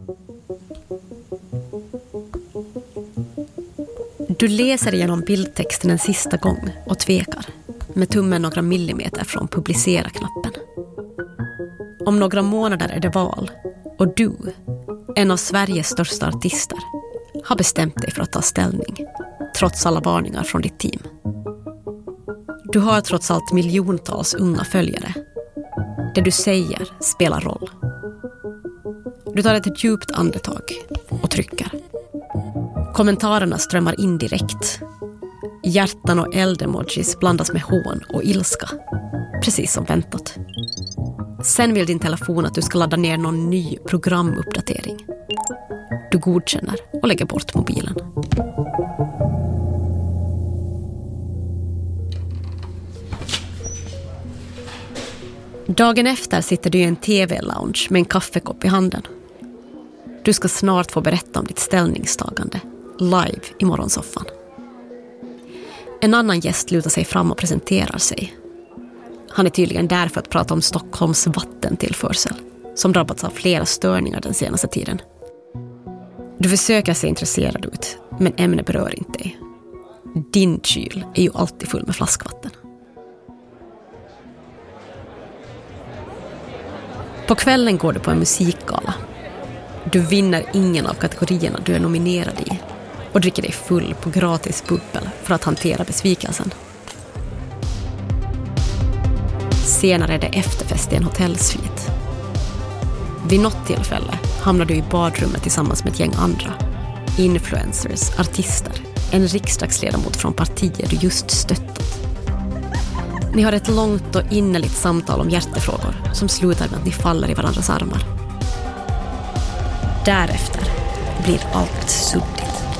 Du läser igenom bildtexten en sista gång och tvekar, med tummen några millimeter från publicera-knappen. Om några månader är det val och du, en av Sveriges största artister, har bestämt dig för att ta ställning, trots alla varningar från ditt team. Du har trots allt miljontals unga följare. Det du säger spelar roll. Du tar ett djupt andetag och trycker. Kommentarerna strömmar in direkt. Hjärtan och eldemojis blandas med hån och ilska. Precis som väntat. Sen vill din telefon att du ska ladda ner någon ny programuppdatering. Du godkänner och lägger bort mobilen. Dagen efter sitter du i en tv-lounge med en kaffekopp i handen. Du ska snart få berätta om ditt ställningstagande, live i morgonsoffan. En annan gäst lutar sig fram och presenterar sig. Han är tydligen där för att prata om Stockholms vattentillförsel, som drabbats av flera störningar den senaste tiden. Du försöker se intresserad ut, men ämnet berör inte dig. Din kyl är ju alltid full med flaskvatten. På kvällen går du på en musikgala. Du vinner ingen av kategorierna du är nominerad i och dricker dig full på gratis bubbel för att hantera besvikelsen. Senare är det efterfest i en hotellsvit. Vid något tillfälle hamnar du i badrummet tillsammans med ett gäng andra. Influencers, artister, en riksdagsledamot från partier du just stöttat. Ni har ett långt och innerligt samtal om hjärtefrågor som slutar med att ni faller i varandras armar. Därefter blir allt suddigt.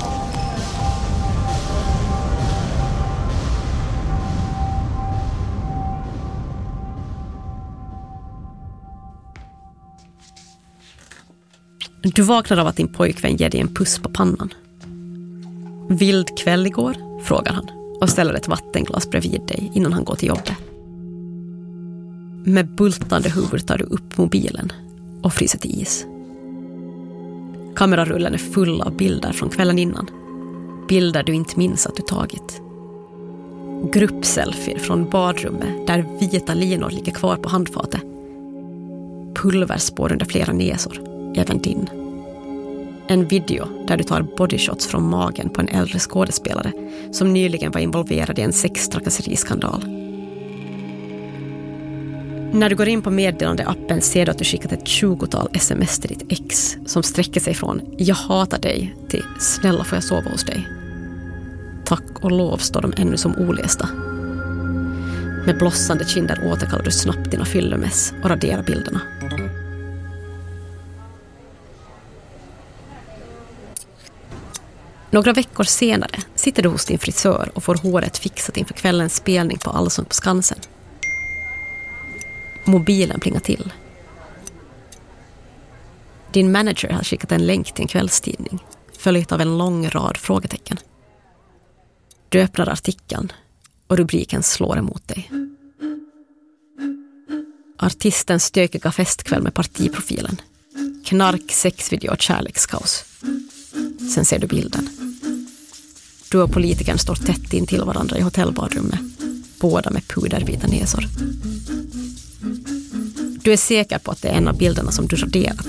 Du vaknar av att din pojkvän ger dig en puss på pannan. Vild kväll igår, frågar han och ställer ett vattenglas bredvid dig innan han går till jobbet. Med bultande huvud tar du upp mobilen och fryser till is. Kamerarullen är full av bilder från kvällen innan. Bilder du inte minns att du tagit. Gruppselfier från badrummet där vita linor ligger kvar på handfatet. Pulverspår under flera näsor, även din. En video där du tar bodyshots från magen på en äldre skådespelare som nyligen var involverad i en sextrakasseriskandal. När du går in på meddelande-appen ser du att du skickat ett 20-tal sms till ditt ex som sträcker sig från "jag hatar dig" till "snälla får jag sova hos dig". Tack och lov står de ännu som olästa. Med blossande kinder återkallar du snabbt dina fyllemess och raderar bilderna. Några veckor senare sitter du hos din frisör och får håret fixat inför kvällens spelning på Allsång på Skansen. Mobilen plingar till. Din manager har skickat en länk till en kvällstidning, följt av en lång rad frågetecken. Du öppnar artikeln och rubriken slår emot dig. Artistens stökiga festkväll med partiprofilen. Knark, sexvideo och kärlekskaos. Sen ser du bilden. Du och politikern står tätt in till varandra i hotellbadrummet. Båda med pudervita näsor. Du är säker på att det är en av bilderna som du raderat.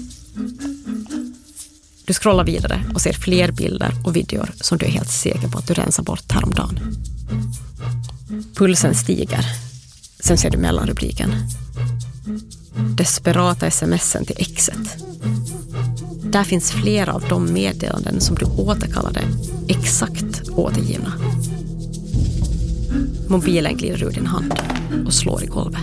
Du scrollar vidare och ser fler bilder och videor som du är helt säker på att du rensar bort häromdagen. Pulsen stiger. Sen ser du mellanrubriken. Desperata sms'en till exet. Där finns flera av de meddelanden som du återkallade exakt återgivna. Mobilen glider ur din hand och slår i golvet.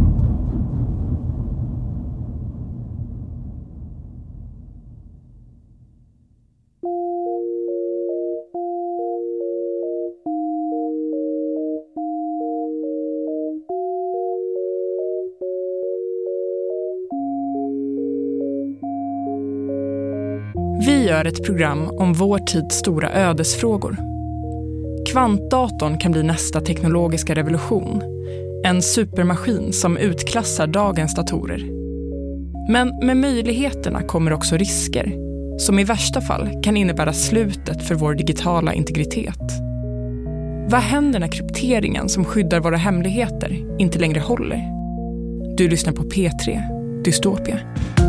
Vi gör ett program om vår tids stora ödesfrågor. Kvantdatorn kan bli nästa teknologiska revolution. En supermaskin som utklassar dagens datorer. Men med möjligheterna kommer också risker, som i värsta fall kan innebära slutet för vår digitala integritet. Vad händer när krypteringen som skyddar våra hemligheter inte längre håller? Du lyssnar på P3 Dystopia.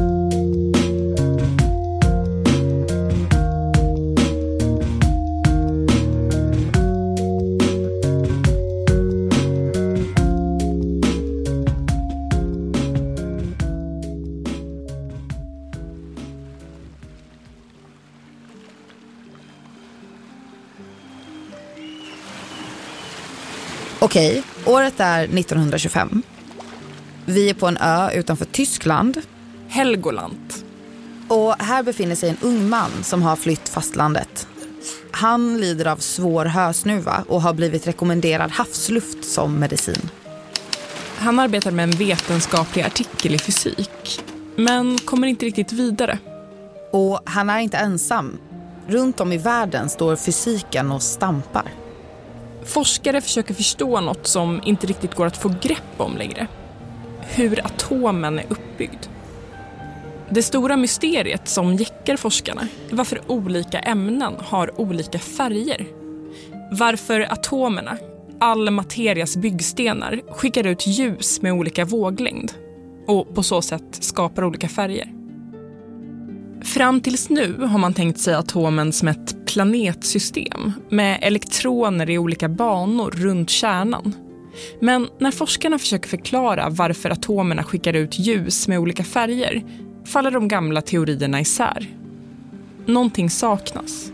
Okej, året är 1925. Vi är på en ö utanför Tyskland. Helgoland. Och här befinner sig en ung man som har flytt fastlandet. Han lider av svår hösnuva och har blivit rekommenderad havsluft som medicin. Han arbetar med en vetenskaplig artikel i fysik, men kommer inte riktigt vidare. Och han är inte ensam. Runt om i världen står fysiken och stampar. Forskare försöker förstå något som inte riktigt går att få grepp om längre. Hur atomen är uppbyggd. Det stora mysteriet som jäckar forskarna är varför olika ämnen har olika färger. Varför atomerna, all materias byggstenar, skickar ut ljus med olika våglängd och på så sätt skapar olika färger. Fram tills nu har man tänkt sig atomen som ett planetsystem med elektroner i olika banor runt kärnan. Men när forskarna försöker förklara varför atomerna skickar ut ljus med olika färger faller de gamla teorierna isär. Någonting saknas.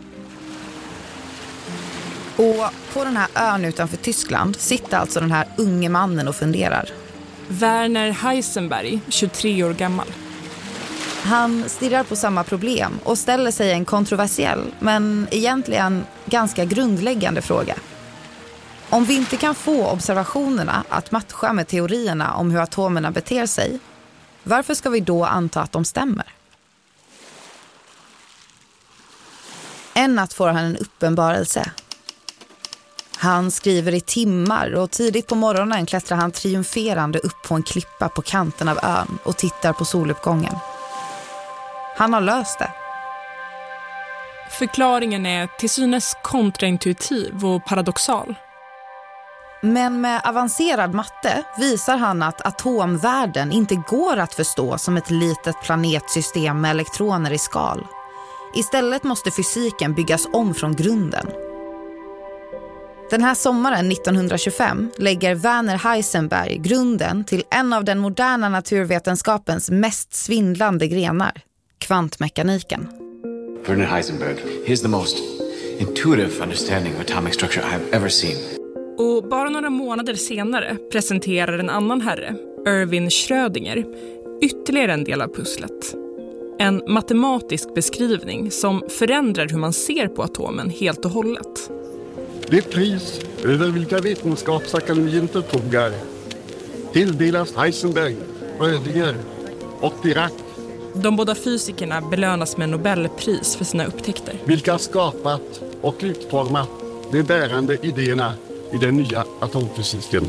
Och på den här ön utanför Tyskland sitter alltså den här unge mannen och funderar. Werner Heisenberg, 23 år gammal. Han stirrar på samma problem och ställer sig en kontroversiell men egentligen ganska grundläggande fråga. Om vi inte kan få observationerna att matcha med teorierna om hur atomerna beter sig, varför ska vi då anta att de stämmer? En natt får han en uppenbarelse. Han skriver i timmar och tidigt på morgonen klättrar han triumferande upp på en klippa på kanten av ön och tittar på soluppgången. Han har löst det. Förklaringen är till synes kontraintuitiv och paradoxal. Men med avancerad matte visar han att atomvärlden inte går att förstå som ett litet planetsystem med elektroner i skal. Istället måste fysiken byggas om från grunden. Den här sommaren 1925 lägger Werner Heisenberg grunden till en av den moderna naturvetenskapens mest svindlande grenar, kvantmekaniken. Werner Heisenberg, he's the most intuitive understanding of atomic structure I've ever seen. Och bara några månader senare presenterar en annan herre, Erwin Schrödinger, ytterligare en del av pusslet. En matematisk beskrivning som förändrar hur man ser på atomen helt och hållet. Det pris över vilka Vetenskapsakademin förfogar tilldelas Heisenberg, Schrödinger och Dirac. De båda fysikerna belönas med Nobelpris för sina upptäckter. Vilka skapat och utformat de bärande idéerna i den nya atomfysiken.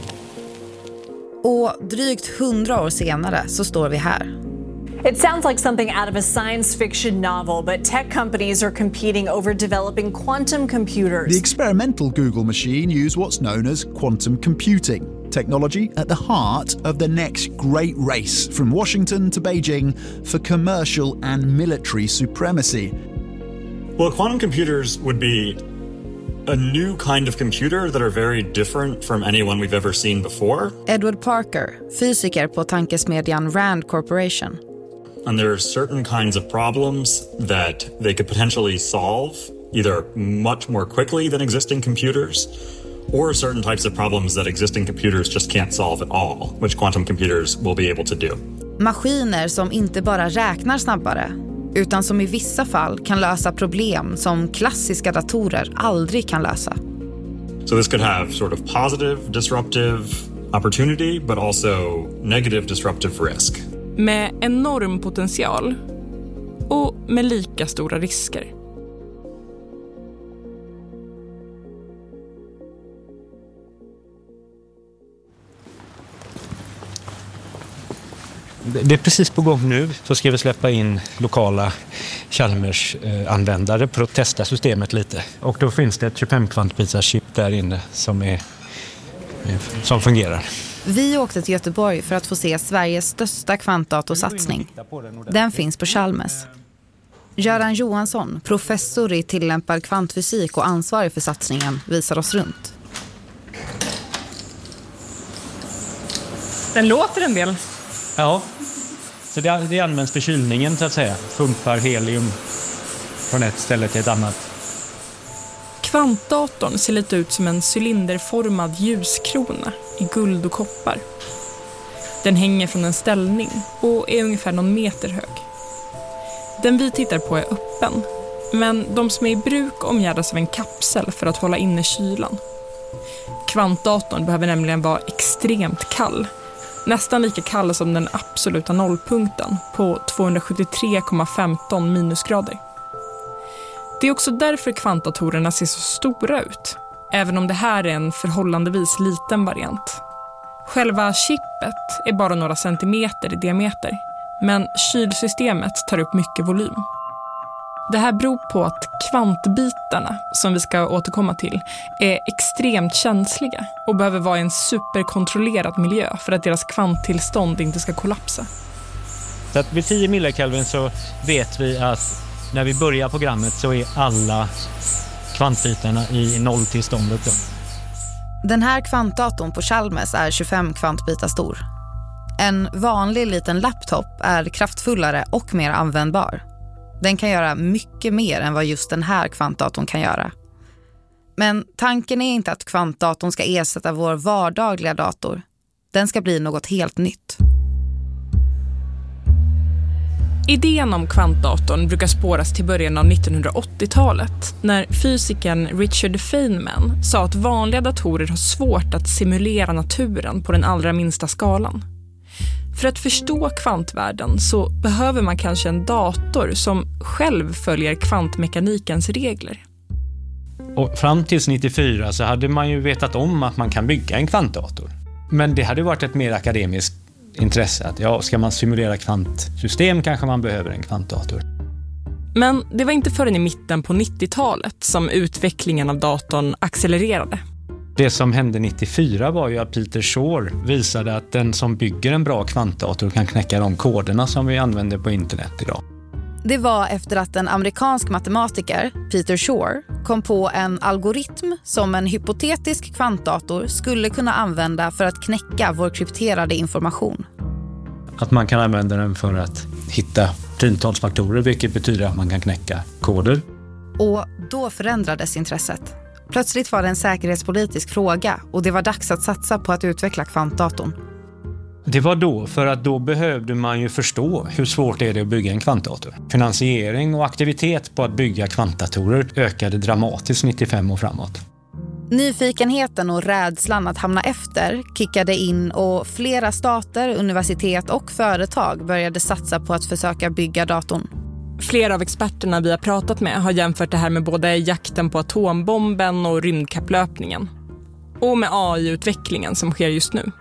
Och drygt 100 år senare så står vi här. It sounds like something out of a science fiction novel, but tech companies are competing over developing quantum computers. The experimental Google machine used what's known as quantum computing, technology at the heart of the next great race from Washington to Beijing for commercial and military supremacy. Well, quantum computers would be a new kind of computer that are very different from anyone we've ever seen before. Edward Parker, fysiker på tankesmedjan Rand Corporation. And there are certain kinds of problems that they could potentially solve either much more quickly than existing computers or certain types of problems that existing computers just can't solve at all, which quantum computers will be able to do. Maskiner som inte bara räknar snabbare, utan som i vissa fall kan lösa problem som klassiska datorer aldrig kan lösa. So this could have sort of positive, disruptive opportunity, but also negative, disruptive risk. Med enorm potential och med lika stora risker. Det är precis på gång nu. Så ska vi släppa in lokala Chalmers-användare för att testa systemet lite. Och då finns det ett 25 kvantbitars chip där inne som fungerar. Vi åkte till Göteborg för att få se Sveriges största kvantdatorsatsning. Den finns på Chalmers. Göran Johansson, professor i tillämpad kvantfysik och ansvarig för satsningen, visar oss runt. Den låter en del. Ja, så det används för kylningen så att säga. Pumpar helium från ett ställe till ett annat. Kvantdatorn ser lite ut som en cylinderformad ljuskrona i guld och koppar. Den hänger från en ställning och är ungefär någon meter hög. Den vi tittar på är öppen, men de som är i bruk omgärdas av en kapsel för att hålla inne kylan. Kvantdatorn behöver nämligen vara extremt kall. Nästan lika kall som den absoluta nollpunkten på 273,15 minusgrader. Det är också därför kvantdatorerna ser så stora ut, även om det här är en förhållandevis liten variant. Själva chippet är bara några centimeter i diameter, men kylsystemet tar upp mycket volym. Det här beror på att kvantbitarna, som vi ska återkomma till, är extremt känsliga och behöver vara i en superkontrollerad miljö för att deras kvanttillstånd inte ska kollapsa. Så att vid 10 millikelvin så vet vi att när vi börjar programmet så är alla kvantbitarna i nolltillståndet. Den här kvantdatorn på Chalmers är 25 kvantbitar stor. En vanlig liten laptop är kraftfullare och mer användbar. Den kan göra mycket mer än vad just den här kvantdatorn kan göra. Men tanken är inte att kvantdatorn ska ersätta vår vardagliga dator. Den ska bli något helt nytt. Idén om kvantdatorn brukar spåras till början av 1980-talet när fysikern Richard Feynman sa att vanliga datorer har svårt att simulera naturen på den allra minsta skalan. För att förstå kvantvärlden så behöver man kanske en dator som själv följer kvantmekanikens regler. Och fram tills 94 så hade man ju vetat om att man kan bygga en kvantdator. Men det hade varit ett mer akademiskt intresse att ska man simulera kvantsystem kanske man behöver en kvantdator. Men det var inte förrän i mitten på 90-talet som utvecklingen av datorn accelererade. Det som hände 94 var ju att Peter Shor visade att den som bygger en bra kvantdator kan knäcka de koderna som vi använder på internet idag. Det var efter att en amerikansk matematiker, Peter Shor, kom på en algoritm som en hypotetisk kvantdator skulle kunna använda för att knäcka vår krypterade information. Att man kan använda den för att hitta primtalsfaktorer, vilket betyder att man kan knäcka koder. Och då förändrades intresset. Plötsligt var det en säkerhetspolitisk fråga och det var dags att satsa på att utveckla kvantdatorn. Det var då, för att då behövde man ju förstå hur svårt är det att bygga en kvantdator. Finansiering och aktivitet på att bygga kvantdatorer ökade dramatiskt 95 och framåt. Nyfikenheten och rädslan att hamna efter kickade in och flera stater, universitet och företag började satsa på att försöka bygga datorn. Flera av experterna vi har pratat med har jämfört det här med både jakten på atombomben och rymdkapplöpningen. Och med AI-utvecklingen som sker just nu.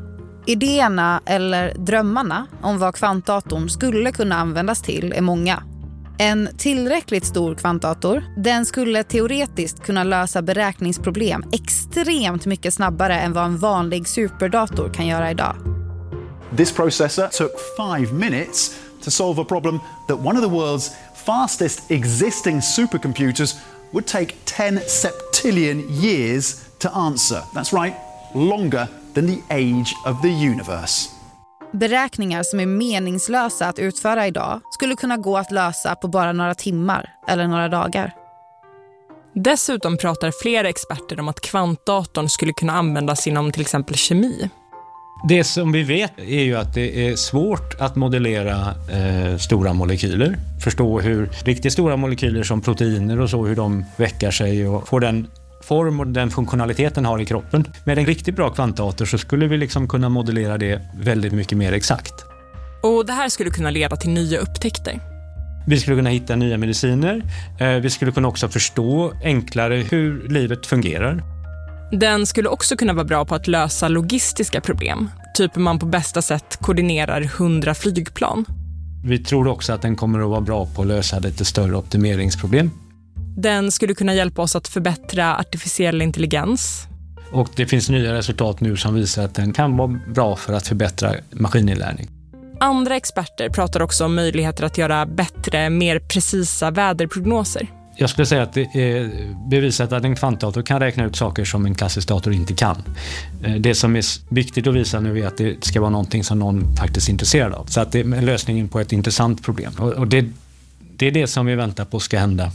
Idéerna eller drömmarna om vad kvantdatorn skulle kunna användas till är många. En tillräckligt stor kvantdator, den skulle teoretiskt kunna lösa beräkningsproblem extremt mycket snabbare än vad en vanlig superdator kan göra idag. This processor took 5 minutes to solve a problem that one of the world's fastest existing supercomputers would take 10 septillion years to answer. That's right, longer than the age of the universe. Beräkningar som är meningslösa att utföra idag skulle kunna gå att lösa på bara några timmar eller några dagar. Dessutom pratar flera experter om att kvantdatorn skulle kunna användas inom till exempel kemi. Det som vi vet är ju att det är svårt att modellera stora molekyler. Förstå hur riktigt stora molekyler som proteiner och så, hur de väckar sig och får den form och den funktionaliteten har i kroppen. Med en riktigt bra kvantdator så skulle vi liksom kunna modellera det väldigt mycket mer exakt. Och det här skulle kunna leda till nya upptäckter. Vi skulle kunna hitta nya mediciner. Vi skulle kunna också förstå enklare hur livet fungerar. Den skulle också kunna vara bra på att lösa logistiska problem. typ man på bästa sätt koordinerar 100 flygplan. Vi tror också att den kommer att vara bra på att lösa lite större optimeringsproblem. Den skulle kunna hjälpa oss att förbättra artificiell intelligens. Och det finns nya resultat nu som visar att den kan vara bra för att förbättra maskininlärning. Andra experter pratar också om möjligheter att göra bättre, mer precisa väderprognoser. Jag skulle säga att det är bevisat att en kvantdator kan räkna ut saker som en klassisk dator inte kan. Det som är viktigt att visa nu är att det ska vara någonting som någon faktiskt är intresserad av. Så att det är lösningen på ett intressant problem. Och det är det som vi väntar på ska hända.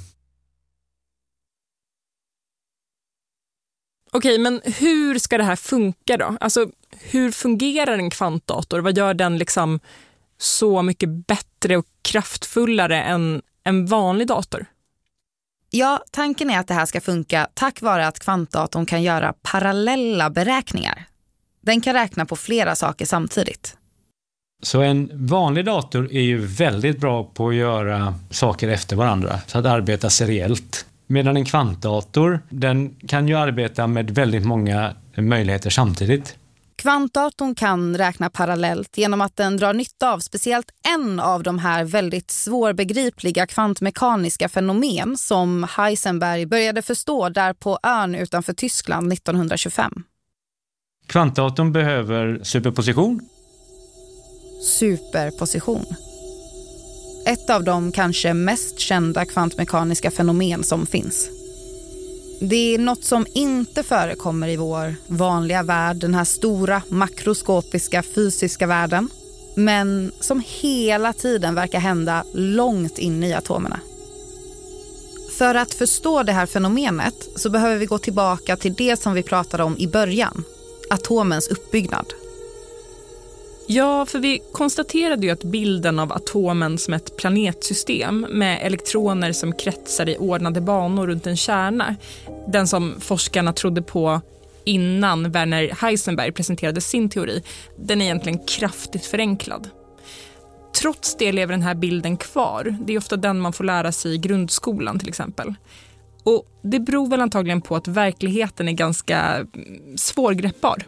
Okej, men hur ska det här funka då? Alltså, hur fungerar en kvantdator? Vad gör den liksom så mycket bättre och kraftfullare än en vanlig dator? Ja, tanken är att det här ska funka tack vare att kvantdatorn kan göra parallella beräkningar. Den kan räkna på flera saker samtidigt. Så en vanlig dator är ju väldigt bra på att göra saker efter varandra, så att arbeta seriellt. Medan en kvantdator, den kan ju arbeta med väldigt många möjligheter samtidigt. Kvantdatorn kan räkna parallellt genom att den drar nytta av speciellt en av de här väldigt svårbegripliga kvantmekaniska fenomen som Heisenberg började förstå där på ön utanför Tyskland 1925. Kvantdatorn behöver superposition. Superposition. Ett av de kanske mest kända kvantmekaniska fenomen som finns. Det är något som inte förekommer i vår vanliga värld, den här stora makroskopiska fysiska världen, men som hela tiden verkar hända långt inne i atomerna. För att förstå det här fenomenet så behöver vi gå tillbaka till det som vi pratade om i början, atomens uppbyggnad. Ja, för vi konstaterade ju att bilden av atomen som ett planetsystem med elektroner som kretsar i ordnade banor runt en kärna, den som forskarna trodde på innan Werner Heisenberg presenterade sin teori, den är egentligen kraftigt förenklad. Trots det lever den här bilden kvar. Det är ofta den man får lära sig i grundskolan till exempel. Och det beror väl antagligen på att verkligheten är ganska svårgreppbar.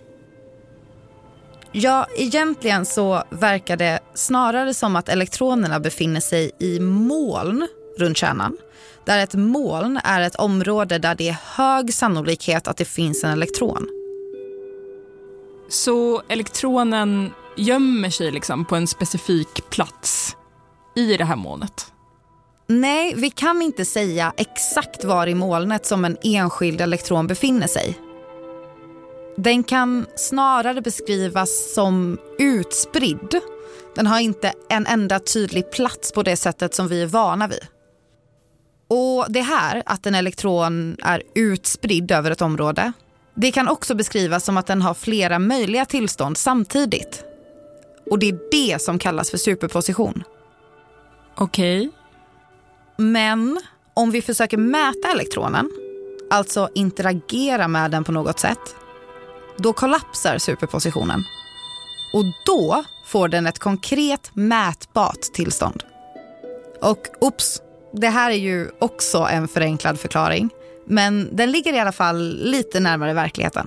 Ja, egentligen så verkar det snarare som att elektronerna befinner sig i moln runt kärnan. Där ett moln är ett område där det är hög sannolikhet att det finns en elektron. Så elektronen gömmer sig liksom på en specifik plats i det här molnet? Nej, vi kan inte säga exakt var i molnet som en enskild elektron befinner sig. Den kan snarare beskrivas som utspridd. Den har inte en enda tydlig plats på det sättet som vi är vana vid. Och det här, att en elektron är utspridd över ett område, det kan också beskrivas som att den har flera möjliga tillstånd samtidigt. Och det är det som kallas för superposition. Okej. Men om vi försöker mäta elektronen, alltså interagera med den på något sätt, då kollapsar superpositionen. Och då får den ett konkret mätbart tillstånd. Och det här är ju också en förenklad förklaring. Men den ligger i alla fall lite närmare verkligheten.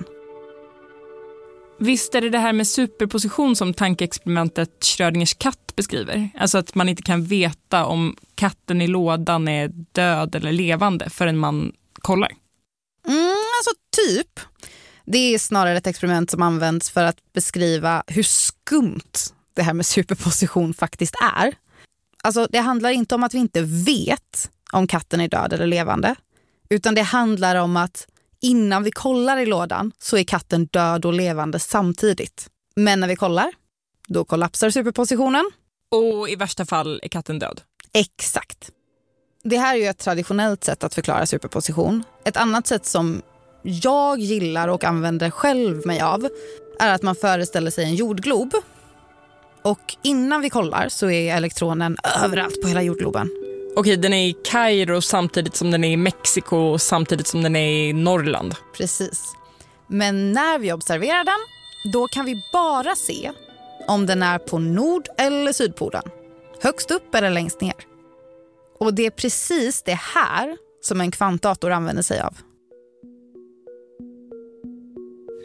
Visst är det här med superposition som tankeexperimentet Schrödingers katt beskriver? Alltså att man inte kan veta om katten i lådan är död eller levande förrän man kollar. Alltså typ. Det är snarare ett experiment som används för att beskriva hur skumt det här med superposition faktiskt är. Alltså det handlar inte om att vi inte vet om katten är död eller levande. Utan det handlar om att innan vi kollar i lådan så är katten död och levande samtidigt. Men när vi kollar, då kollapsar superpositionen. Och i värsta fall är katten död. Exakt. Det här är ju ett traditionellt sätt att förklara superposition. Ett annat sätt som jag gillar och använder själv mig av är att man föreställer sig en jordglob. Och innan vi kollar så är elektronen överallt på hela jordgloben. Okej, den är i Kairo samtidigt som den är i Mexiko och samtidigt som den är i Norrland. Precis. Men när vi observerar den, då kan vi bara se om den är på nord- eller sydpolen. Högst upp eller längst ner. Och det är precis det här som en kvantdator använder sig av.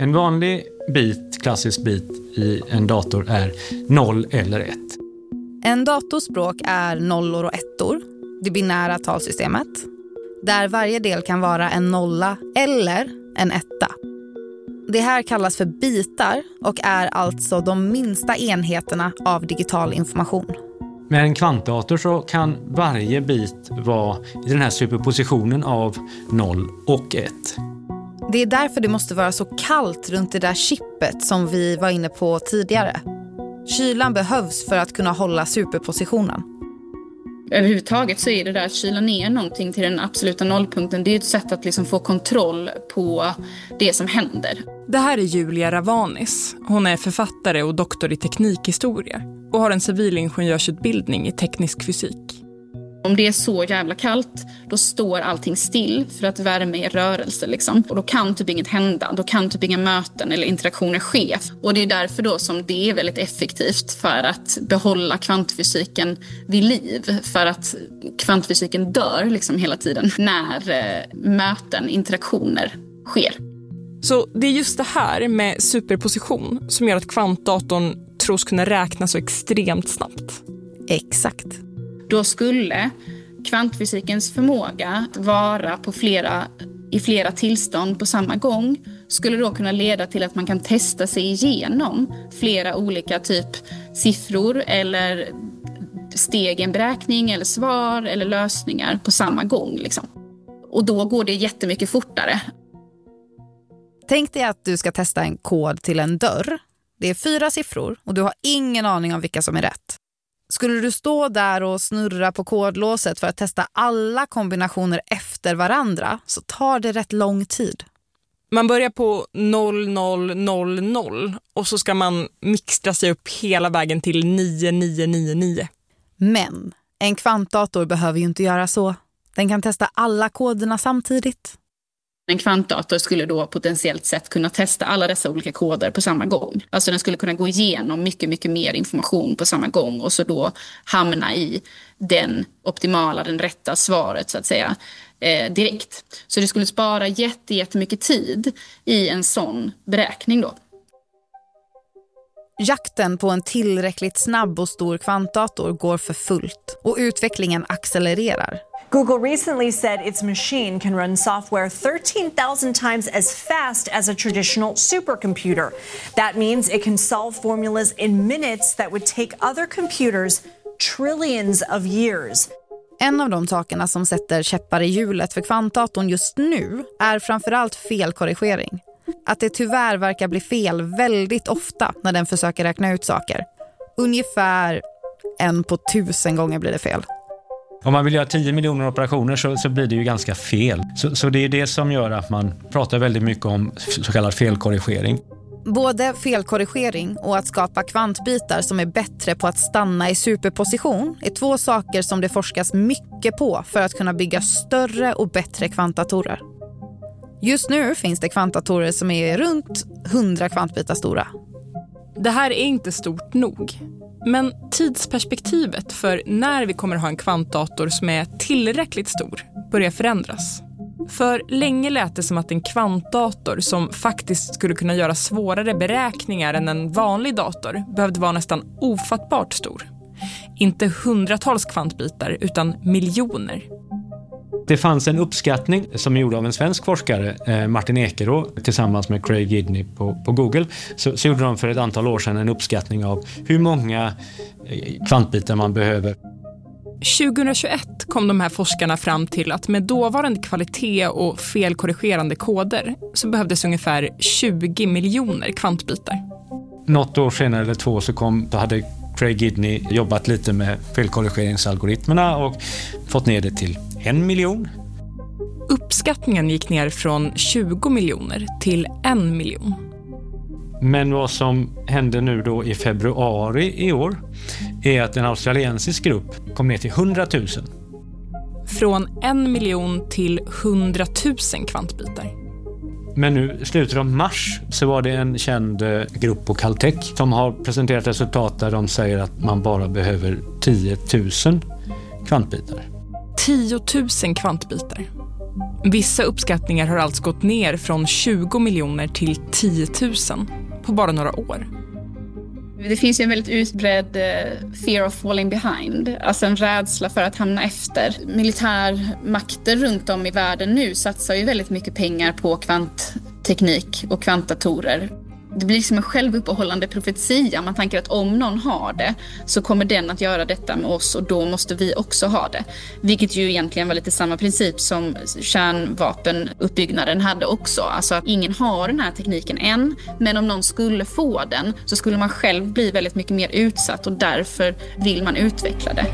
En vanlig bit, klassisk bit i en dator är 0 eller 1. En datorspråk är nollor och ettor, det binära talsystemet, där varje del kan vara en nolla eller en etta. Det här kallas för bitar och är alltså de minsta enheterna av digital information. Med en kvantdator så kan varje bit vara i den här superpositionen av 0 och 1. Det är därför det måste vara så kallt runt det där chippet som vi var inne på tidigare. Kylan behövs för att kunna hålla superpositionen. Överhuvudtaget så är det där att kyla ner någonting till den absoluta nollpunkten. Det är ett sätt att liksom få kontroll på det som händer. Det här är Julia Ravanis. Hon är författare och doktor i teknikhistoria och har en civilingenjörsutbildning i teknisk fysik. Om det är så jävla kallt, då står allting still för att värme är rörelse liksom. Och då kan typ inget hända, då kan typ inga möten eller interaktioner ske. Och det är därför då som det är väldigt effektivt för att behålla kvantfysiken vid liv. För att kvantfysiken dör liksom hela tiden när möten, interaktioner sker. Så det är just det här med superposition som gör att kvantdatorn tros kunna räkna så extremt snabbt. Exakt. Då skulle kvantfysikens förmåga att vara i flera tillstånd på samma gång skulle då kunna leda till att man kan testa sig igenom flera olika typ siffror eller steg i en beräkning eller svar eller lösningar på samma gång liksom. Och då går det jättemycket fortare. Tänk dig att du ska testa en kod till en dörr. Det är 4 siffror och du har ingen aning om vilka som är rätt. Skulle du stå där och snurra på kodlåset för att testa alla kombinationer efter varandra så tar det rätt lång tid. Man börjar på 0000 och så ska man mixtra sig upp hela vägen till 9999. Men en kvantdator behöver ju inte göra så. Den kan testa alla koderna samtidigt. En kvantdator skulle då potentiellt sett kunna testa alla dessa olika koder på samma gång. Alltså den skulle kunna gå igenom mycket, mycket mer information på samma gång och så då hamna i den rätta svaret så att säga direkt. Så det skulle spara jättemycket tid i en sån beräkning då. Jakten på en tillräckligt snabb och stor kvantdator går för fullt och utvecklingen accelererar. Google recently said its machine can run software 13,000 times as fast as a traditional supercomputer. That means it can solve formulas in minutes that would take other computers trillions of years. En av de sakerna som sätter käppar i hjulet för kvantdatorn just nu är framförallt felkorrigering. Att det tyvärr verkar bli fel väldigt ofta när den försöker räkna ut saker. Ungefär 1 på 1000 gånger blir det fel. Om man vill göra 10 miljoner operationer så blir det ju ganska fel. Så det är det som gör att man pratar väldigt mycket om så kallad felkorrigering. Både felkorrigering och att skapa kvantbitar som är bättre på att stanna i superposition är 2 saker som det forskas mycket på för att kunna bygga större och bättre kvantdatorer. Just nu finns det kvantdatorer som är runt 100 kvantbitar stora. Det här är inte stort nog. Men tidsperspektivet för när vi kommer ha en kvantdator som är tillräckligt stor börjar förändras. För länge lät det som att en kvantdator som faktiskt skulle kunna göra svårare beräkningar än en vanlig dator behövde vara nästan ofattbart stor. Inte hundratals kvantbitar utan miljoner. Det fanns en uppskattning som är gjord av en svensk forskare, Martin Ekerå, tillsammans med Craig Gidney på Google. Så gjorde de för ett antal år sedan en uppskattning av hur många kvantbitar man behöver. 2021 kom de här forskarna fram till att med dåvarande kvalitet och felkorrigerande koder så behövdes ungefär 20 miljoner kvantbitar. Något år senare eller 2 då hade Craig Gidney jobbat lite med felkorrigeringsalgoritmerna och fått ner det till 1 miljon. Uppskattningen gick ner från 20 miljoner till 1 miljon. Men vad som hände nu då i februari i år är att en australiensisk grupp kom ner till 100 000. Från 1 miljon till 100 000 kvantbitar. Men nu i slutet av mars så var det en känd grupp på Caltech som har presenterat resultat där de säger att man bara behöver 10 000 kvantbitar. 10 000 kvantbitar. Vissa uppskattningar har alltså gått ner från 20 miljoner till 10 000 på bara några år. Det finns ju en väldigt utbredd fear of falling behind, alltså en rädsla för att hamna efter. Militärmakter runt om i världen nu satsar ju väldigt mycket pengar på kvantteknik och kvantdatorer. Det blir liksom en självuppehållande profetia. Man tänker att om någon har det så kommer den att göra detta med oss och då måste vi också ha det. Vilket ju egentligen var lite samma princip som kärnvapenuppbyggnaden hade också. Alltså att ingen har den här tekniken än, men om någon skulle få den så skulle man själv bli väldigt mycket mer utsatt och därför vill man utveckla det.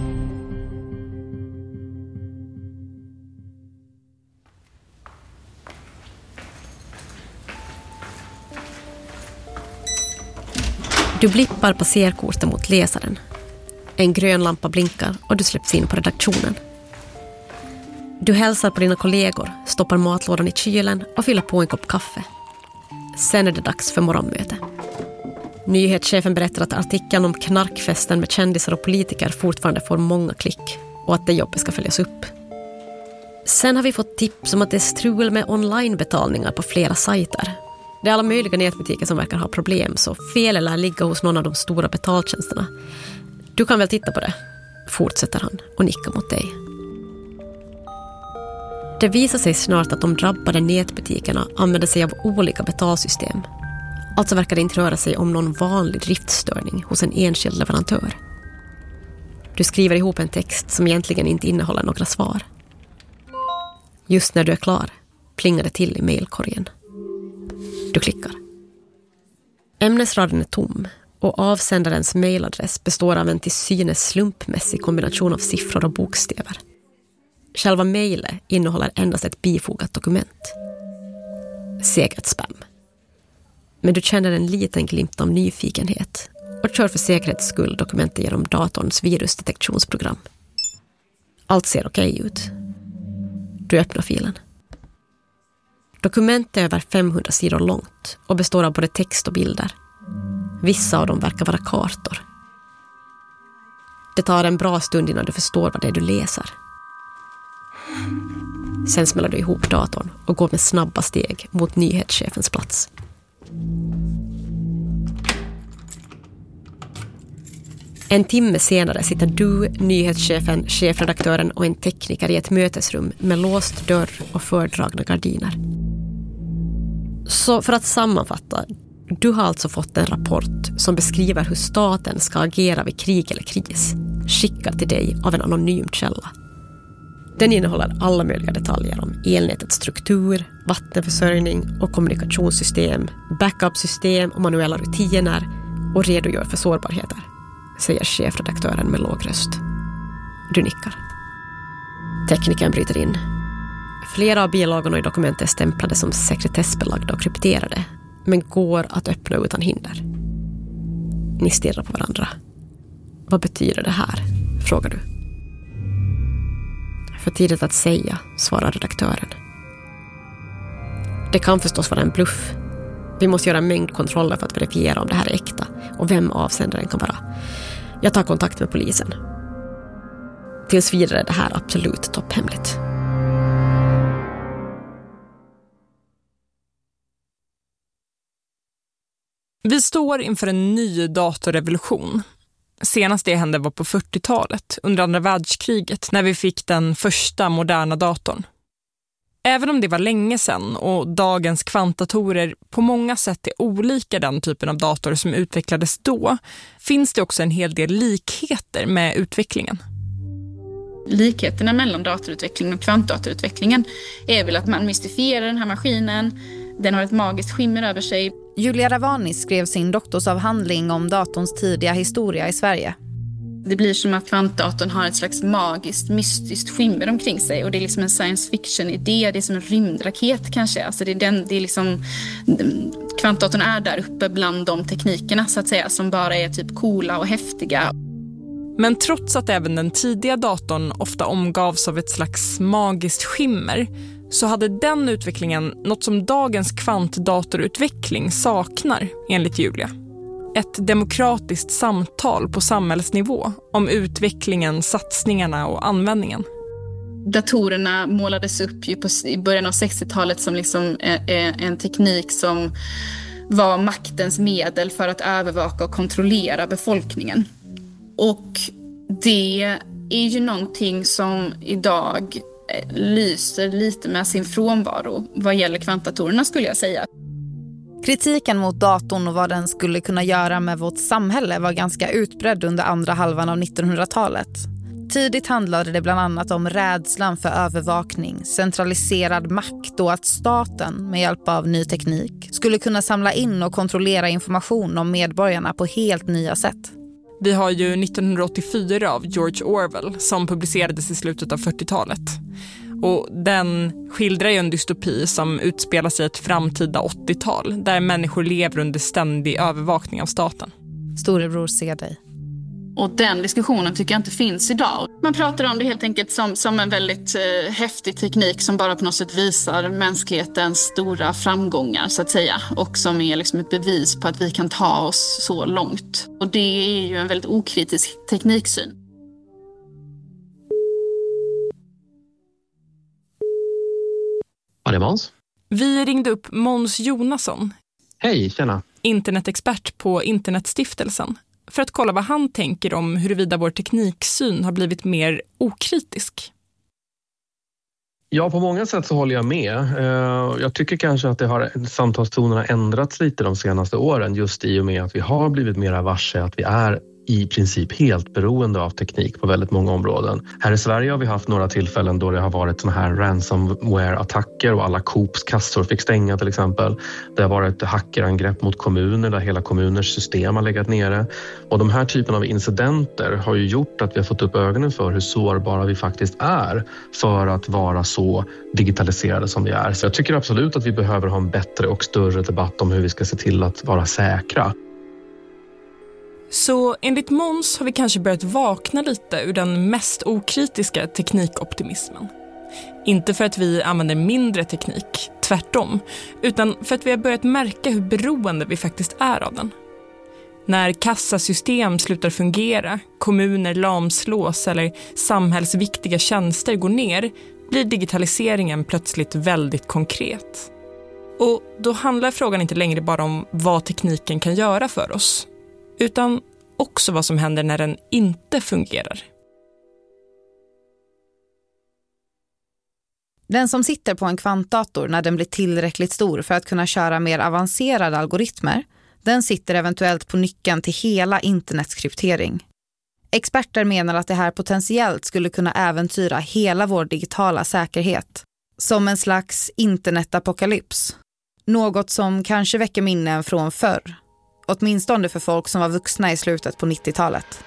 Du blippar passerkortet mot läsaren. En grön lampa blinkar och du släpps in på redaktionen. Du hälsar på dina kollegor, stoppar matlådan i kylen och fyller på en kopp kaffe. Sen är det dags för morgonmöte. Nyhetschefen berättar att artikeln om knarkfesten med kändisar och politiker fortfarande får många klick och att det jobbet ska följas upp. Sen har vi fått tips om att det är strul med onlinebetalningar på flera sajter. Det är alla möjliga nätbutiker som verkar ha problem, så felet lär ligga hos någon av de stora betaltjänsterna. Du kan väl titta på det, fortsätter han och nickar mot dig. Det visar sig snart att de drabbade nätbutikerna använder sig av olika betalsystem. Alltså verkar det inte röra sig om någon vanlig driftstörning hos en enskild leverantör. Du skriver ihop en text som egentligen inte innehåller några svar. Just när du är klar plingar det till i mejlkorgen. Du klickar. Ämnesraden är tom och avsändarens mejladress består av en till synes slumpmässig kombination av siffror och bokstäver. Själva mejlet innehåller endast ett bifogat dokument. Säkert spam. Men du känner en liten glimt av nyfikenhet och kör för säkerhets skull dokumentet genom datorns virusdetektionsprogram. Allt ser okej ut. Du öppnar filen. Dokumentet är över 500 sidor långt och består av både text och bilder. Vissa av dem verkar vara kartor. Det tar en bra stund innan du förstår vad det är du läser. Sen smäller du ihop datorn och går med snabba steg mot nyhetschefens plats. En timme senare sitter du, nyhetschefen, chefredaktören och en tekniker i ett mötesrum med låst dörr och fördragna gardiner. Så för att sammanfatta, du har alltså fått en rapport som beskriver hur staten ska agera vid krig eller kris, skickad till dig av en anonym källa. Den innehåller alla möjliga detaljer om elnätets struktur, vattenförsörjning och kommunikationssystem, backupsystem och manuella rutiner och redogör för sårbarheter, säger chefredaktören med låg röst. Du nickar. Teknikern bryter in. Flera av bilagorna i dokumentet är stämplade som sekretessbelagda och krypterade, men går att öppna utan hinder. Ni stirrar på varandra. Vad betyder det här? Frågar du. För tidigt att säga, svarar redaktören. Det kan förstås vara en bluff. Vi måste göra en mängd kontroller för att verifiera om det här är äkta och vem avsändaren kan vara. Jag tar kontakt med polisen. Tills vidare är det här absolut topphemligt. Vi står inför en ny datorrevolution. Senast det hände var på 40-talet, under andra världskriget, när vi fick den första moderna datorn. Även om det var länge sedan och dagens kvantdatorer på många sätt är olika den typen av dator som utvecklades då, finns det också en hel del likheter med utvecklingen. Likheterna mellan datorutvecklingen och kvantdatorutvecklingen är väl att man mystifierar den här maskinen, den har ett magiskt skimmer över sig. Julia Ravani skrev sin doktorsavhandling om datorns tidiga historia i Sverige. Det blir som att kvantdatorn har ett slags magiskt, mystiskt skimmer omkring sig. Och det är liksom en science fiction-idé, det är som en rymdraket kanske. Alltså det är liksom, kvantdatorn är där uppe bland de teknikerna så att säga, som bara är typ coola och häftiga. Men trots att även den tidiga datorn ofta omgavs av ett slags magiskt skimmer, så hade den utvecklingen något som dagens kvantdatorutveckling saknar, enligt Julia. Ett demokratiskt samtal på samhällsnivå om utvecklingen, satsningarna och användningen. Datorerna målades upp ju i början av 60-talet som liksom en teknik som var maktens medel för att övervaka och kontrollera befolkningen. Och det är ju någonting som idag lyser lite med sin frånvaro vad gäller kvantdatorerna, skulle jag säga. Kritiken mot datorn och vad den skulle kunna göra med vårt samhälle var ganska utbredd under andra halvan av 1900-talet. Tidigt handlade det bland annat om rädslan för övervakning, centraliserad makt och att staten med hjälp av ny teknik skulle kunna samla in och kontrollera information om medborgarna på helt nya sätt. Vi har ju 1984 av George Orwell som publicerades i slutet av 40-talet. Och den skildrar ju en dystopi som utspelar sig i ett framtida 80-tal där människor lever under ständig övervakning av staten. Storebror ser dig. Och den diskussionen tycker jag inte finns idag. Man pratar om det helt enkelt som en väldigt häftig teknik som bara på något sätt visar mänsklighetens stora framgångar så att säga. Och som är liksom ett bevis på att vi kan ta oss så långt. Och det är ju en väldigt okritisk tekniksyn. Ja, det är Måns. Vi ringde upp Måns Jonasson. Hej, tjena. Internetexpert på Internetstiftelsen. För att kolla vad han tänker om huruvida vår tekniksyn har blivit mer okritisk. Ja, på många sätt så håller jag med. Jag tycker kanske att samtalstonerna ändrats lite de senaste åren just i och med att vi har blivit mera varse att vi är i princip helt beroende av teknik på väldigt många områden. Här i Sverige har vi haft några tillfällen då det har varit såna här ransomware-attacker och alla Coops kassor fick stänga till exempel. Det har varit hackerangrepp mot kommuner där hela kommuners system har legat nere. Och de här typen av incidenter har ju gjort att vi har fått upp ögonen för hur sårbara vi faktiskt är för att vara så digitaliserade som vi är. Så jag tycker absolut att vi behöver ha en bättre och större debatt om hur vi ska se till att vara säkra. Så enligt Måns har vi kanske börjat vakna lite ur den mest okritiska teknikoptimismen. Inte för att vi använder mindre teknik, tvärtom, utan för att vi har börjat märka hur beroende vi faktiskt är av den. När kassasystem slutar fungera, kommuner lamslås eller samhällsviktiga tjänster går ner, blir digitaliseringen plötsligt väldigt konkret. Och då handlar frågan inte längre bara om vad tekniken kan göra för oss, utan också vad som händer när den inte fungerar. Den som sitter på en kvantdator när den blir tillräckligt stor för att kunna köra mer avancerade algoritmer, den sitter eventuellt på nyckeln till hela internets kryptering. Experter menar att det här potentiellt skulle kunna äventyra hela vår digitala säkerhet. Som en slags internetapokalyps. Något som kanske väcker minnen från förr. Åtminstone för folk som var vuxna i slutet på 90-talet.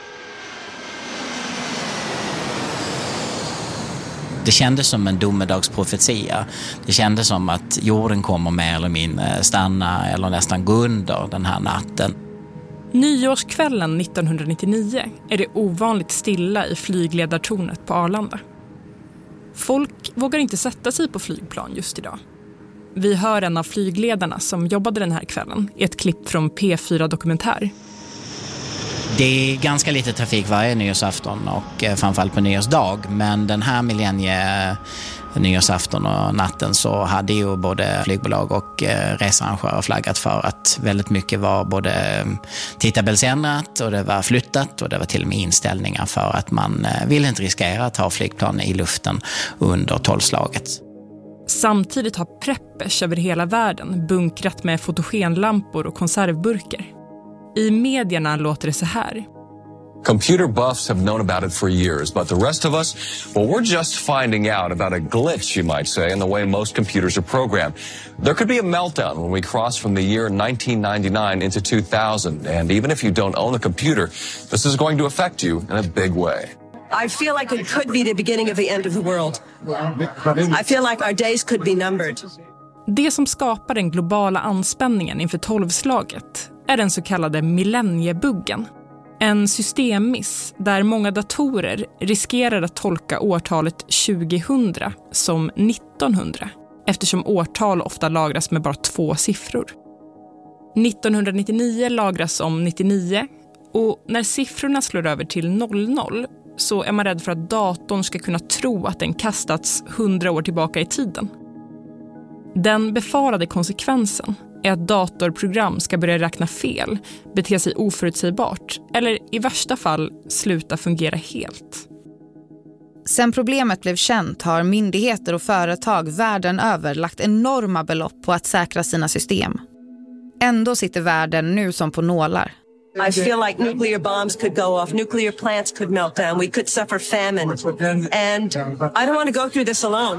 Det kändes som en domedagsprofetia. Det kändes som att jorden kommer mer eller mindre stanna eller nästan gå under den här natten. Nyårskvällen 1999 är det ovanligt stilla i flygledartornet på Arlanda. Folk vågar inte sätta sig på flygplan just idag. Vi hör en av flygledarna som jobbade den här kvällen i ett klipp från P4 Dokumentär. Det är ganska lite trafik varje nyårsafton och framförallt på nyårsdag. Men den här nyårsafton och natten så hade ju både flygbolag och researrangörer flaggat för att väldigt mycket var både tidtabellsändrat och det var flyttat och det var till och med inställningar för att man ville inte riskera att ha flygplan i luften under 12-slaget. Samtidigt har preppers över hela världen bunkrat med fotogenlampor och konservburkar. I medierna låter det så här. Computer buffs have known about it for years, but the rest of us, well, we're just finding out about a glitch, you might say, in the way most computers are programmed. There could be a meltdown when we cross from the year 1999 into 2000, and even if you don't own a computer, this is going to affect you in a big way. I feel like it could be the beginning of the end of the world. I feel like our days could be numbered. Det som skapar den globala anspänningen inför 12-slaget är den så kallade millenniebuggen. En systemmiss där många datorer riskerar att tolka årtalet 2000 som 1900 eftersom årtal ofta lagras med bara 2 siffror. 1999 lagras som 99 och när siffrorna slår över till 00 så är man rädd för att datorn ska kunna tro att den kastats 100 år tillbaka i tiden. Den befarade konsekvensen är att datorprogram ska börja räkna fel, bete sig oförutsägbart eller i värsta fall sluta fungera helt. Sen problemet blev känt har myndigheter och företag världen över lagt enorma belopp på att säkra sina system. Ändå sitter världen nu som på nålar. I feel like nuclear bombs could go off, nuclear plants could melt down, we could suffer famine. And I don't want to go through this alone.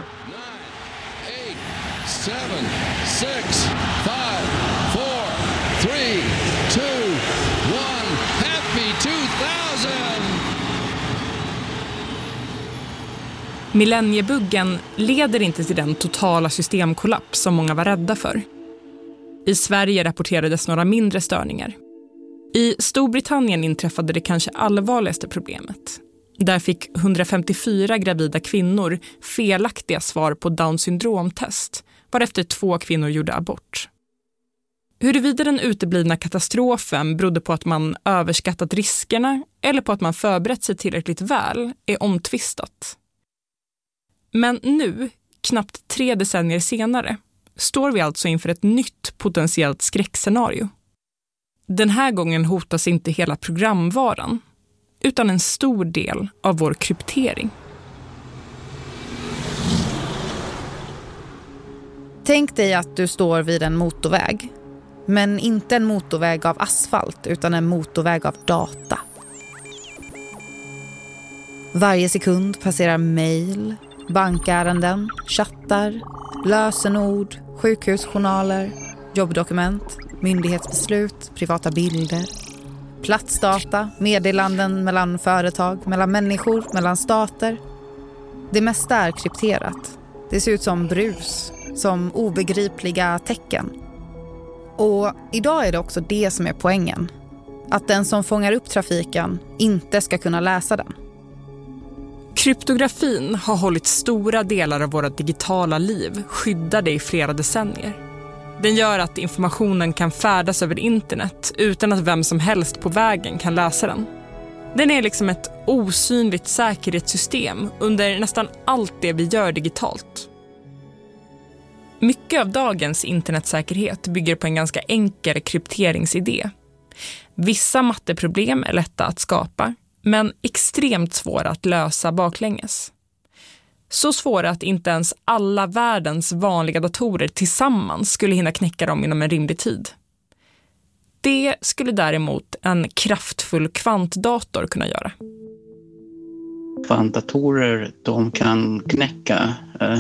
7, 6, 5, 4, 3, 2, 1. Happy 2000! Millenniebuggen leder inte till den totala systemkollaps som många var rädda för. I Sverige rapporterades några mindre störningar. I Storbritannien inträffade det kanske allvarligaste problemet. Där fick 154 gravida kvinnor felaktiga svar på Downs syndromtest, varefter 2 kvinnor gjorde abort. Huruvida den uteblivna katastrofen berodde på att man överskattat riskerna eller på att man förberett sig tillräckligt väl är omtvistat. Men nu, knappt 3 decennier senare, står vi alltså inför ett nytt potentiellt skräckscenario. Den här gången hotas inte hela programvaran, utan en stor del av vår kryptering. Tänk dig att du står vid en motorväg. Men inte en motorväg av asfalt utan en motorväg av data. Varje sekund passerar mejl, bankärenden, chattar, lösenord, sjukhusjournaler, jobbdokument, myndighetsbeslut, privata bilder, platsdata, meddelanden mellan företag, mellan människor, mellan stater. Det mesta är krypterat. Det ser ut som brus, som obegripliga tecken. Och idag är det också det som är poängen. Att den som fångar upp trafiken inte ska kunna läsa den. Kryptografin har hållit stora delar av våra digitala liv skyddade i flera decennier. Den gör att informationen kan färdas över internet utan att vem som helst på vägen kan läsa den. Den är liksom ett osynligt säkerhetssystem under nästan allt det vi gör digitalt. Mycket av dagens internetsäkerhet bygger på en ganska enkel krypteringsidé. Vissa matteproblem är lätta att skapa, men extremt svåra att lösa baklänges. Så svåra att inte ens alla världens vanliga datorer tillsammans skulle hinna knäcka dem inom en rimlig tid. Det skulle däremot en kraftfull kvantdator kunna göra. Kvantdatorer, de kan knäcka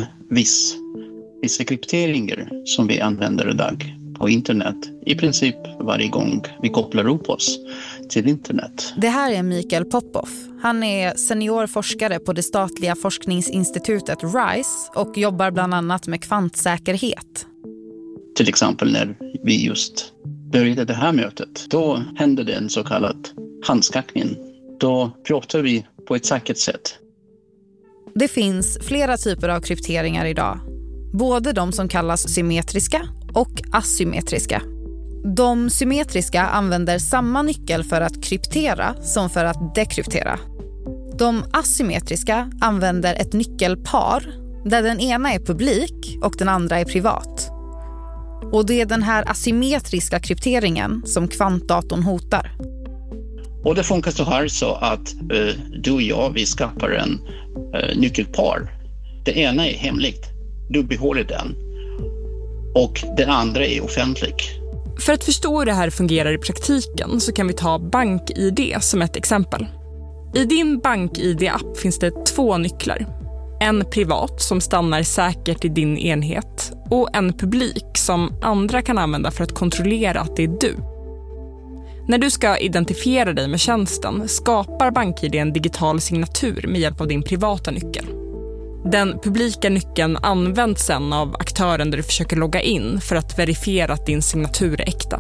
vissa krypteringar som vi använder idag på internet. I princip varje gång vi kopplar upp oss till internet. Det här är Mikael Popov. Han är seniorforskare på det statliga forskningsinstitutet RISE och jobbar bland annat med kvantsäkerhet. Till exempel när vi just började det här mötet, då hände det en så kallad handskakning. Då pratar vi på ett säkert sätt. Det finns flera typer av krypteringar idag. Både de som kallas symmetriska och asymmetriska. De symmetriska använder samma nyckel för att kryptera som för att dekryptera. De asymmetriska använder ett nyckelpar där den ena är publik och den andra är privat. Och det är den här asymmetriska krypteringen som kvantdatorn hotar. Och det funkar så här så att du och jag, vi skapar en nyckelpar. Det ena är hemligt, du behåller den. Och den andra är offentlig. För att förstå hur det här fungerar i praktiken så kan vi ta BankID som ett exempel. I din BankID-app finns det 2 nycklar. En privat som stannar säkert i din enhet och en publik som andra kan använda för att kontrollera att det är du. När du ska identifiera dig med tjänsten skapar BankID en digital signatur med hjälp av din privata nyckel. Den publika nyckeln används sedan av aktören där du försöker logga in för att verifiera att din signatur är äkta.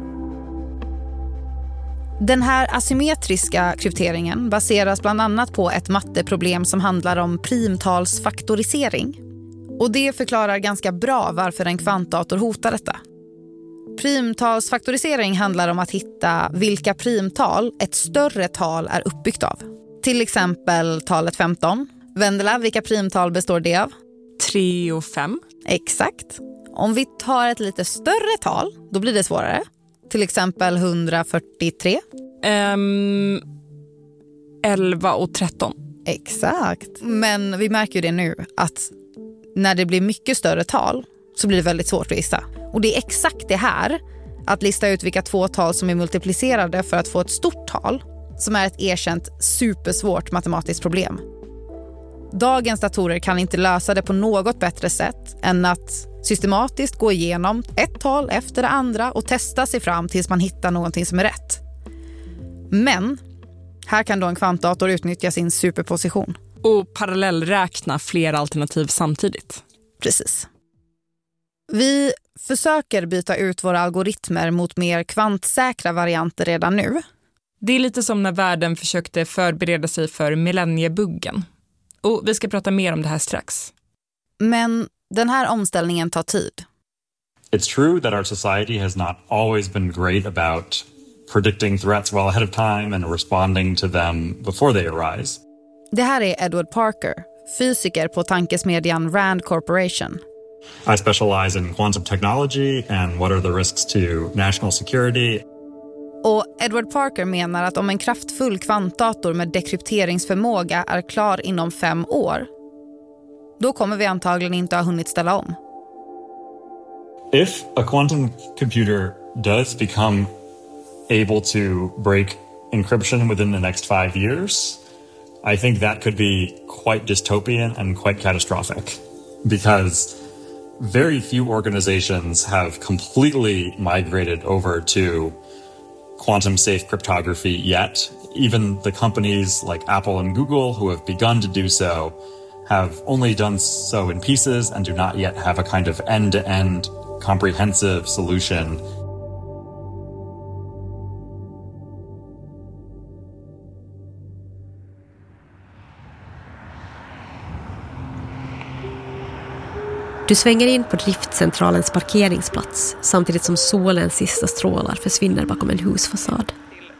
Den här asymmetriska krypteringen baseras bland annat på ett matteproblem som handlar om primtalsfaktorisering. Och det förklarar ganska bra varför en kvantdator hotar detta. Primtalsfaktorisering handlar om att hitta vilka primtal ett större tal är uppbyggt av. Till exempel talet 15. Vendela, vilka primtal består det av? 3 och 5. Exakt. Om vi tar ett lite större tal, då blir det svårare. Till exempel 143. 11 och 13. Exakt. Men vi märker ju det nu att när det blir mycket större tal så blir det väldigt svårt att gissa. Och det är exakt det här, att lista ut vilka 2 tal som är multiplicerade för att få ett stort tal, som är ett erkänt supersvårt matematiskt problem. Dagens datorer kan inte lösa det på något bättre sätt än att systematiskt gå igenom ett tal efter det andra och testa sig fram tills man hittar någonting som är rätt. Men här kan då en kvantdator utnyttja sin superposition. Och parallellräkna flera alternativ samtidigt. Precis. Vi försöker byta ut våra algoritmer mot mer kvantsäkra varianter redan nu. Det är lite som när världen försökte förbereda sig för millenniebuggen. Och vi ska prata mer om det här strax. Men den här omställningen tar tid. It's true that our society has not always been great about predicting threats well ahead of time and responding to them before they arise. Det här är Edward Parker, fysiker på tankesmedjan Rand Corporation. I specialize in quantum technology and what are the risks to national security. Och Edward Parker menar att om en kraftfull kvantdator med dekrypteringsförmåga är klar inom 5 år, då kommer vi antagligen inte ha hunnit ställa om. If a quantum computer does become able to break encryption within the next 5 years, I think that could be quite dystopian and quite catastrophic, because very few organizations have completely migrated over to quantum safe cryptography yet. Even the companies like Apple and Google who have begun to do so have only done so in pieces and do not yet have a kind of end-to-end comprehensive solution. Du svänger in på driftcentralens parkeringsplats samtidigt som solens sista strålar försvinner bakom en husfasad.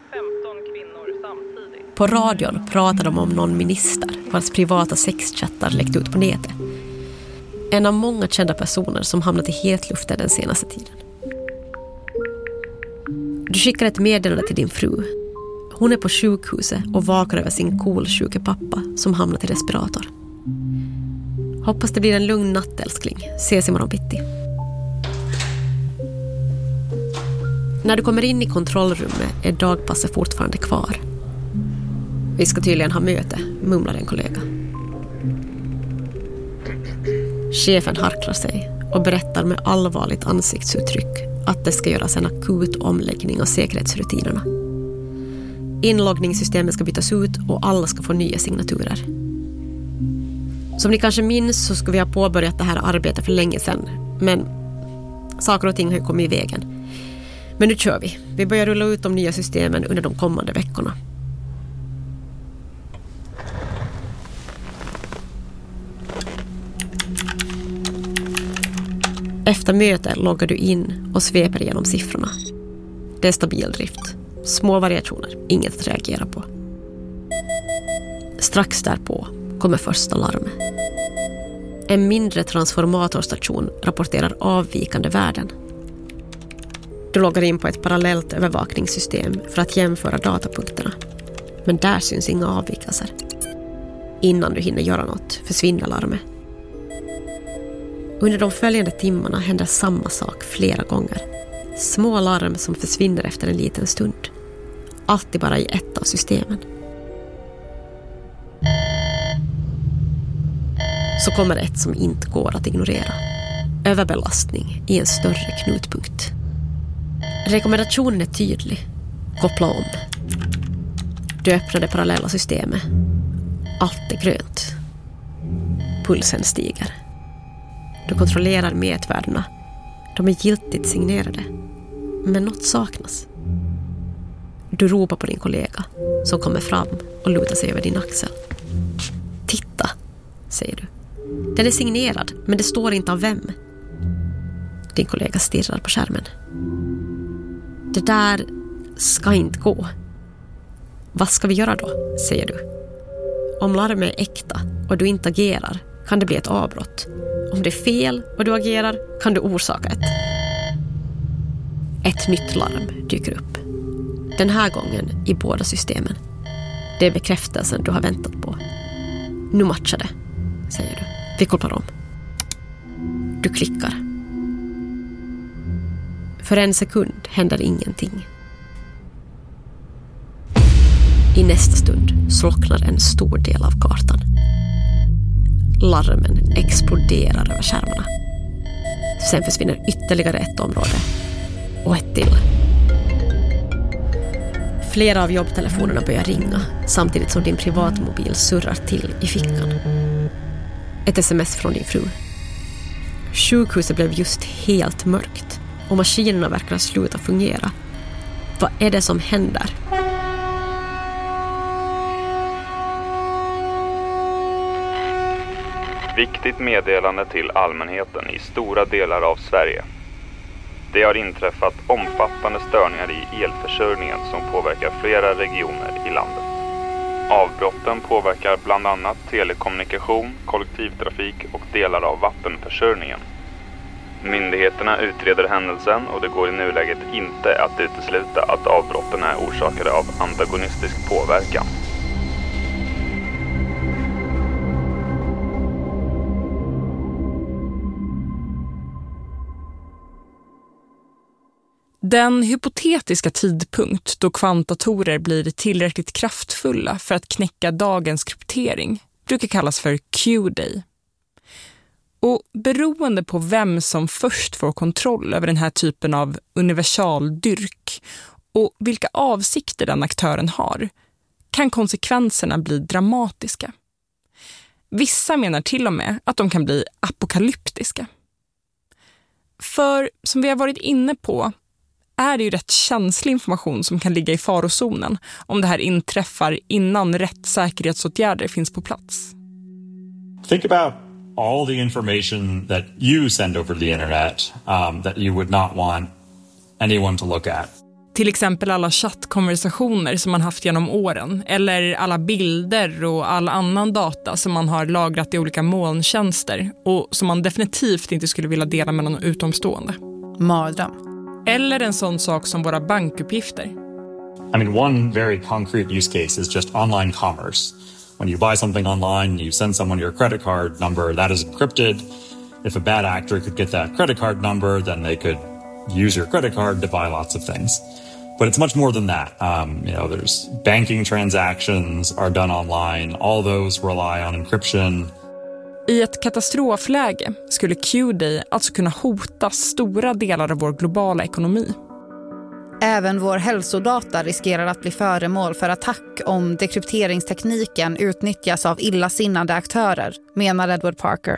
På radion pratar de om någon minister vars privata sexchattar läckt ut på nätet. En av många kända personer som hamnat i hetluften den senaste tiden. Du skickar ett meddelande till din fru. Hon är på sjukhuset och vakar över sin kolsjuke pappa som hamnat i respirator. Hoppas det blir en lugn natt, älskling. Ses imorgon bitti. När du kommer in i kontrollrummet är dagpasset fortfarande kvar. Vi ska tydligen ha möte, mumlar en kollega. Chefen harklar sig och berättar med allvarligt ansiktsuttryck att det ska göras en akut omläggning av säkerhetsrutinerna. Inloggningssystemet ska bytas ut och alla ska få nya signaturer. Som ni kanske minns så ska vi ha påbörjat det här arbetet för länge sedan. Men saker och ting har ju kommit i vägen. Men nu kör vi. Vi börjar rulla ut de nya systemen under de kommande veckorna. Efter mötet loggar du in och sveper igenom siffrorna. Det är stabil drift. Små variationer, inget att reagera på. Strax därpå kommer första larmet. En mindre transformatorstation rapporterar avvikande värden. Du loggar in på ett parallellt övervakningssystem för att jämföra datapunkterna. Men där syns inga avvikelser. Innan du hinner göra något försvinner larmet. Under de följande timmarna händer samma sak flera gånger. Små larm som försvinner efter en liten stund. Alltid bara i ett av systemen. Så kommer ett som inte går att ignorera. Överbelastning i en större knutpunkt. Rekommendationen är tydlig. Koppla om. Du öppnar det parallella systemet. Allt är grönt. Pulsen stiger. Du kontrollerar mätvärdena. De är giltigt signerade. Men något saknas. Du ropar på din kollega som kommer fram och lutar sig över din axel. Titta, säger du. Den är signerad, men det står inte av vem. Din kollega stirrar på skärmen. Det där ska inte gå. Vad ska vi göra då, säger du. Om larmet är äkta och du inte agerar kan det bli ett avbrott. Om det är fel och du agerar kan du orsaka ett nytt larm dyker upp. Den här gången i båda systemen. Det är bekräftelsen du har väntat på. Nu matchar det, säger du. Vi kopplar om. Du klickar. För en sekund händer ingenting. I nästa stund slocknar en stor del av kartan. Larmen exploderar över skärmarna. Sen försvinner ytterligare ett område. Och ett till. Flera av jobbtelefonerna börjar ringa samtidigt som din privatmobil surrar till i fickan. Ett sms från din fru. Sjukhuset blev just helt mörkt och maskinerna verkar sluta fungera. Vad är det som händer? Viktigt meddelande till allmänheten i stora delar av Sverige. Det har inträffat omfattande störningar i elförsörjningen som påverkar flera regioner i landet. Avbrotten påverkar bland annat telekommunikation, kollektivtrafik och delar av vattenförsörjningen. Myndigheterna utreder händelsen och det går i nuläget inte att utesluta att avbrotten är orsakade av antagonistisk påverkan. Den hypotetiska tidpunkt då kvantdatorer blir tillräckligt kraftfulla för att knäcka dagens kryptering brukar kallas för Q-day. Och beroende på vem som först får kontroll över den här typen av universaldyrk och vilka avsikter den aktören har, kan konsekvenserna bli dramatiska. Vissa menar till och med att de kan bli apokalyptiska. För som vi har varit inne på är det ju rätt känslig information som kan ligga i farozonen om det här inträffar innan rätt säkerhetsåtgärder finns på plats. Think about all the information that you send over the internet that you would not want anyone to look at. Till exempel alla chattkonversationer som man haft genom åren, eller alla bilder och all annan data som man har lagrat i olika molntjänster och som man definitivt inte skulle vilja dela med någon utomstående. Mardröm. Eller en sån sak som våra bankuppgifter. I mean, one very concrete use case is just online commerce. When you buy something online, you send someone your credit card number, that is encrypted. If a bad actor could get that credit card number, then they could use your credit card to buy lots of things. But it's much more than that. There's banking transactions are done online. All those rely on encryption. I ett katastrofläge skulle Q-day alltså kunna hota stora delar av vår globala ekonomi. Även vår hälsodata riskerar att bli föremål för attack om dekrypteringstekniken utnyttjas av illasinnade aktörer, menar Edward Parker.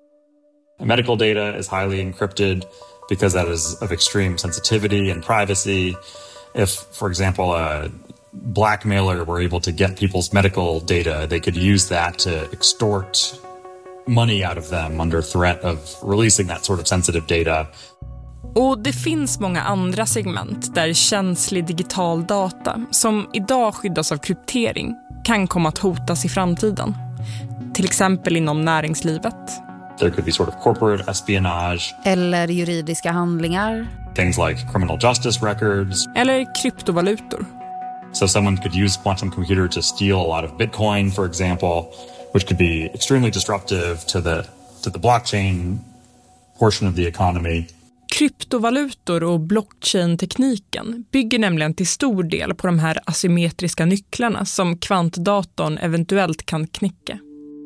Medical data is highly encrypted because that is of extreme sensitivity and privacy. If, for example, a blackmailer were able to get people's medical data, they could use that to extort money out of them under threat of releasing that sort of sensitive data. Och det finns många andra segment där känslig digital data som idag skyddas av kryptering kan komma att hotas i framtiden. Till exempel inom näringslivet. There could be sort of corporate espionage. Eller juridiska handlingar. Things like criminal justice records. Eller kryptovalutor. So someone could use quantum computer to steal a lot of Bitcoin, for example, which could be extremely disruptive to the blockchain portion of the economy. Kryptovalutor och blockchain-tekniken bygger nämligen till stor del på de här asymmetriska nycklarna som kvantdatorn eventuellt kan knäcka.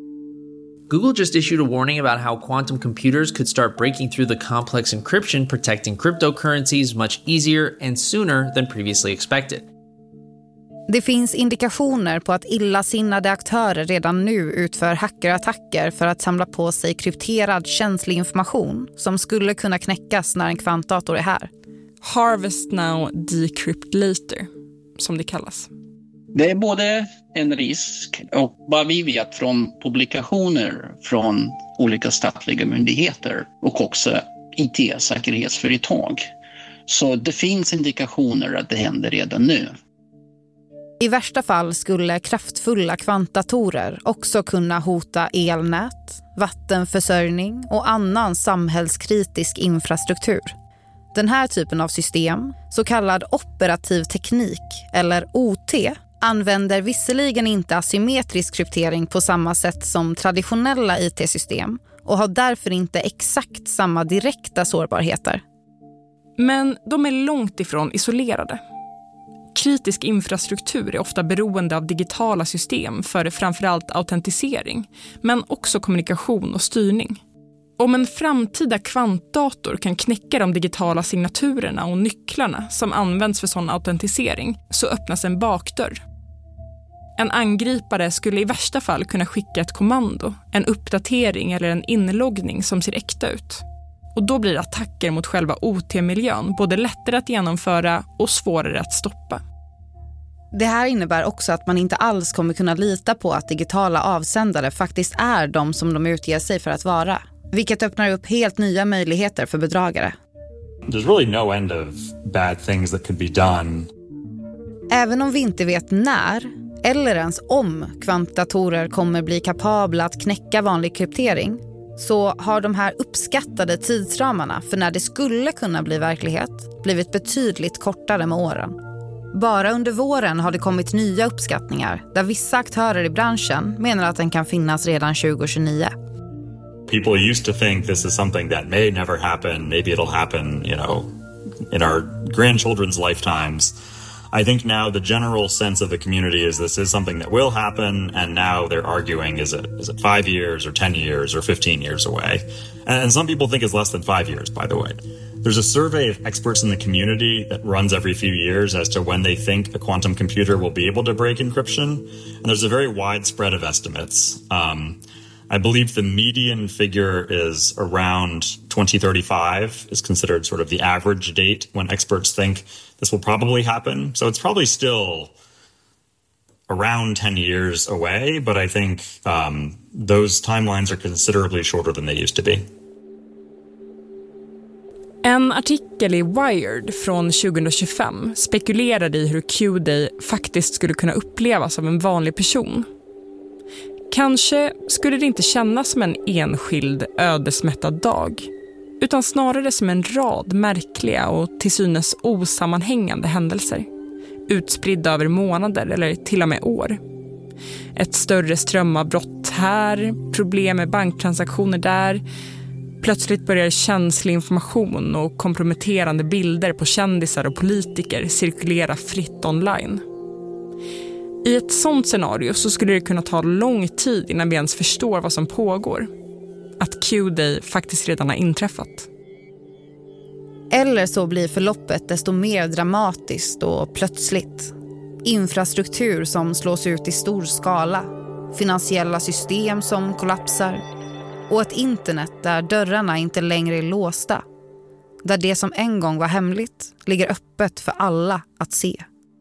Google just issued a warning about how quantum computers could start breaking through the complex encryption protecting cryptocurrencies much easier and sooner than previously expected. Det finns indikationer på att illasinnade aktörer redan nu utför hackerattacker för att samla på sig krypterad känslig information som skulle kunna knäckas när en kvantdator är här. Harvest now, decrypt later, som det kallas. Det är både en risk och vad vi vet från publikationer från olika statliga myndigheter och också IT-säkerhetsföretag. Så det finns indikationer att det händer redan nu. I värsta fall skulle kraftfulla kvantdatorer också kunna hota elnät, vattenförsörjning och annan samhällskritisk infrastruktur. Den här typen av system, så kallad operativ teknik eller OT, använder visserligen inte asymmetrisk kryptering på samma sätt som traditionella IT-system och har därför inte exakt samma direkta sårbarheter. Men de är långt ifrån isolerade. Kritisk infrastruktur är ofta beroende av digitala system för framförallt autentisering, men också kommunikation och styrning. Om en framtida kvantdator kan knäcka de digitala signaturerna och nycklarna som används för sån autentisering, så öppnas en bakdörr. En angripare skulle i värsta fall kunna skicka ett kommando, en uppdatering eller en inloggning som ser äkta ut. Och då blir attacker mot själva OT-miljön både lättare att genomföra och svårare att stoppa. Det här innebär också att man inte alls kommer kunna lita på att digitala avsändare faktiskt är de som de utger sig för att vara. Vilket öppnar upp helt nya möjligheter för bedragare. There's really no end of bad things that could be done. Även om vi inte vet när eller ens om kvantdatorer kommer bli kapabla att knäcka vanlig kryptering, så har de här uppskattade tidsramarna för när det skulle kunna bli verklighet blivit betydligt kortare med åren. Bara under våren har det kommit nya uppskattningar där vissa aktörer i branschen menar att den kan finnas redan 2029. People used to think this is something that may never happen. Maybe it'll happen, in our grandchildren's lifetimes. I think now the general sense of the community is this is something that will happen, and now they're arguing, is it 5 years or 10 years or 15 years away? And some people think it's less than 5 years, by the way. There's a survey of experts in the community that runs every few years as to when they think a quantum computer will be able to break encryption, and there's a very wide spread of estimates. I believe the median figure is around 2035 is considered sort of the average date when experts think this will probably happen. So it's probably still around 10 years away, but I think those timelines are considerably shorter than they used to be. En artikel i Wired från 2025 spekulerade i hur Q-Day faktiskt skulle kunna upplevas av en vanlig person. Kanske skulle det inte kännas som en enskild ödesmättad dag, utan snarare som en rad märkliga och till synes osammanhängande händelser, utspridda över månader eller till och med år. Ett större strömavbrott här, problem med banktransaktioner där. Plötsligt börjar känslig information och komprometterande bilder på kändisar och politiker cirkulera fritt online. I ett sånt scenario så skulle det kunna ta lång tid innan vi ens förstår vad som pågår. Att Q-Day faktiskt redan har inträffat. Eller så blir förloppet desto mer dramatiskt och plötsligt. Infrastruktur som slås ut i stor skala. Finansiella system som kollapsar. Och ett internet där dörrarna inte längre är låsta. Där det som en gång var hemligt ligger öppet för alla att se.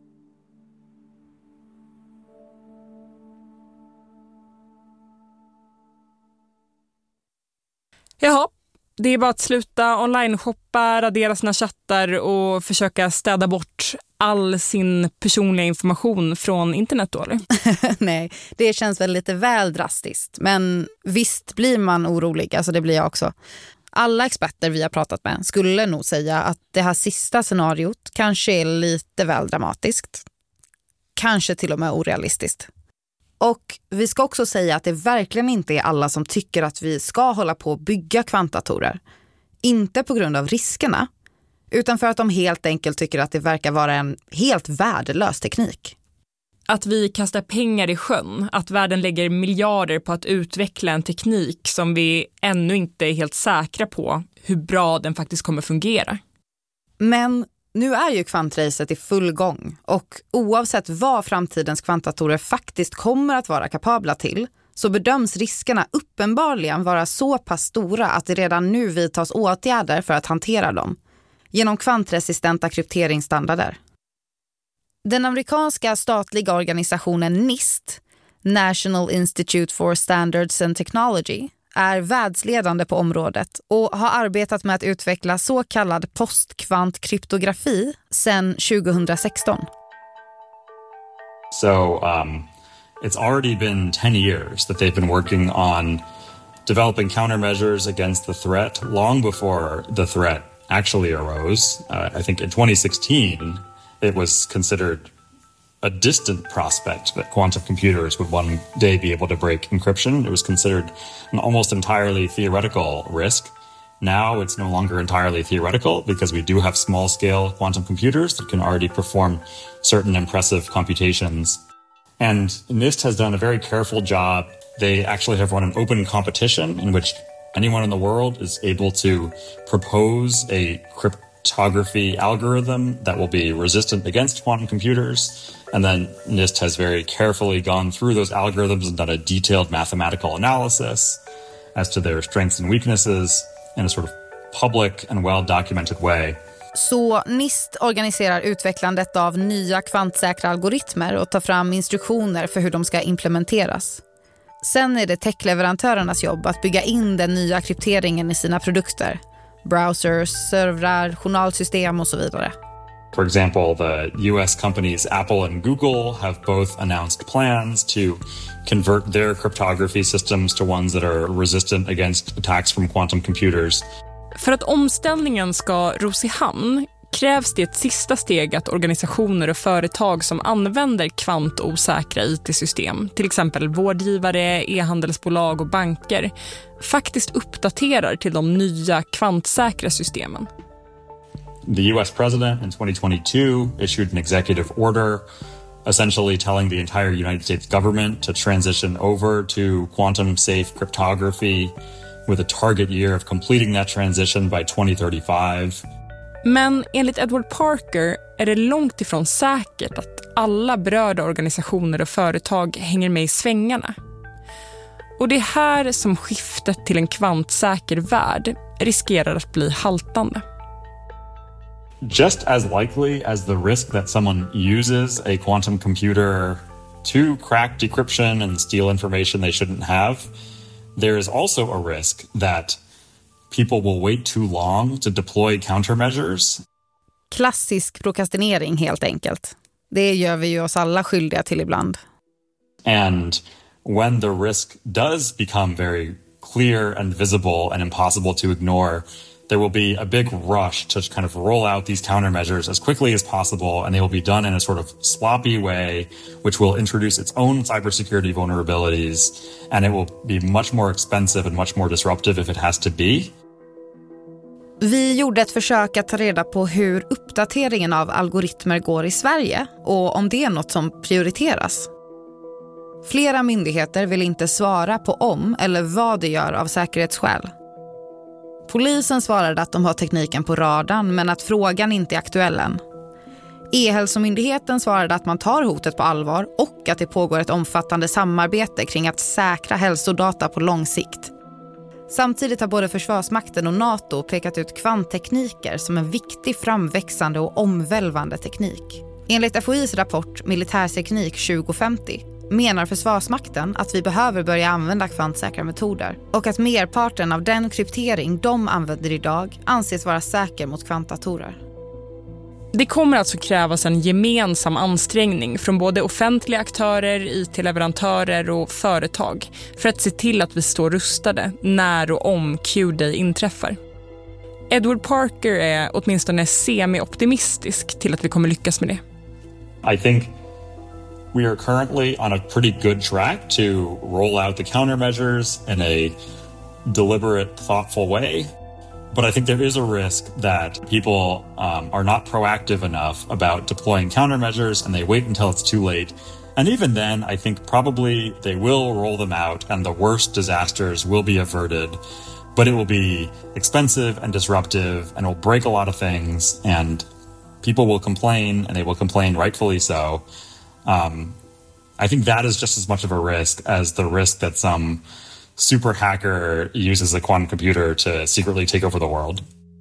Jaha, det är bara att sluta online-shoppa, radera sina chattar och försöka städa bort all sin personliga information från internet då, eller? Nej, det känns väl lite väl drastiskt. Men visst blir man orolig, alltså det blir jag också. Alla experter vi har pratat med skulle nog säga att det här sista scenariot kanske är lite väl dramatiskt. Kanske till och med orealistiskt. Och vi ska också säga att det verkligen inte är alla som tycker att vi ska hålla på att bygga kvantdatorer. Inte på grund av riskerna, utan för att de helt enkelt tycker att det verkar vara en helt värdelös teknik. Att vi kastar pengar i sjön, att världen lägger miljarder på att utveckla en teknik som vi ännu inte är helt säkra på hur bra den faktiskt kommer fungera. Men nu är ju kvantracet i full gång och oavsett vad framtidens kvantdatorer faktiskt kommer att vara kapabla till så bedöms riskerna uppenbarligen vara så pass stora att det redan nu vidtas åtgärder för att hantera dem genom kvantresistenta krypteringsstandarder. Den amerikanska statliga organisationen NIST, National Institute for Standards and Technology, är världsledande på området och har arbetat med att utveckla så kallad postkvantkryptografi sedan 2016. So it's already been 10 years that they've been working on developing countermeasures against the threat long before the threat actually arose. I think in 2016, it was considered a distant prospect that quantum computers would one day be able to break encryption. It was considered an almost entirely theoretical risk. Now it's no longer entirely theoretical because we do have small-scale quantum computers that can already perform certain impressive computations. And NIST has done a very careful job. They actually have run an open competition in which anyone in the world is able to propose a cryptography algorithm that will be resistant against quantum computers. And then NIST has very carefully gone through those algorithms and done a detailed mathematical analysis as to their strengths and weaknesses in a sort of public and well-documented way. Så NIST organiserar utvecklandet av nya kvantsäkra algoritmer och tar fram instruktioner för hur de ska implementeras. Sen är det techleverantörernas jobb att bygga in den nya krypteringen i sina produkter. Browsers, servrar, journalsystem och så vidare. For example, the US companies Apple and Google have both announced plans to convert their cryptography systems to ones that are resistant against attacks from quantum computers. För att omställningen ska ros i hamn krävs det ett sista steg att organisationer och företag som använder kvantosäkra IT-system, till exempel vårdgivare, e-handelsbolag och banker, faktiskt uppdaterar till de nya kvantsäkra systemen. The US president in 2022 issued an executive order essentially telling the entire United States government to transition over to quantum safe cryptography with a target year of completing that transition by 2035. Men enligt Edward Parker är det långt ifrån säkert att alla berörda organisationer och företag hänger med i svängarna. Och det är här som skiftet till en kvantsäker värld riskerar att bli haltande. Just as likely as the risk that someone uses a quantum computer to crack decryption and steal information they shouldn't have, there is also a risk that people will wait too long to deploy countermeasures. Klassisk prokrastinering helt enkelt. Det gör vi ju oss alla skyldiga till ibland. And when the risk does become very clear and visible and impossible to ignore, there will be a big rush to kind of roll out these countermeasures as quickly as possible, and they will be done in a sort of sloppy way, which will introduce its own cybersecurity vulnerabilities, and it will be much more expensive and much more disruptive if it has to be. Vi gjorde ett försök att ta reda på hur uppdateringen av algoritmer går i Sverige och om det är något som prioriteras. Flera myndigheter vill inte svara på om eller vad det gör av säkerhetsskäl. Polisen svarade att de har tekniken på radarn men att frågan inte är aktuell än. E-hälsomyndigheten svarade att man tar hotet på allvar och att det pågår ett omfattande samarbete kring att säkra hälsodata på lång sikt. Samtidigt har både Försvarsmakten och NATO pekat ut kvanttekniker som en viktig framväxande och omvälvande teknik. Enligt FOIs rapport Militärteknik 2050 menar Försvarsmakten att vi behöver börja använda kvantsäkra metoder och att merparten av den kryptering de använder idag anses vara säker mot kvantdatorer. Det kommer alltså krävas en gemensam ansträngning från både offentliga aktörer, IT-leverantörer och företag för att se till att vi står rustade när och om Q-Day inträffar. Edward Parker är åtminstone semi-optimistisk till att vi kommer lyckas med det. I think we are currently on a pretty good track to roll out the countermeasures in a deliberate, thoughtful way. But I think there is a risk that people are not proactive enough about deploying countermeasures and they wait until it's too late. And even then, I think probably they will roll them out and the worst disasters will be averted. But it will be expensive and disruptive and will break a lot of things and people will complain and they will complain rightfully so. I think that is just as much of a risk as the risk that some super hacker uses a quantum computer to secretly take over the world.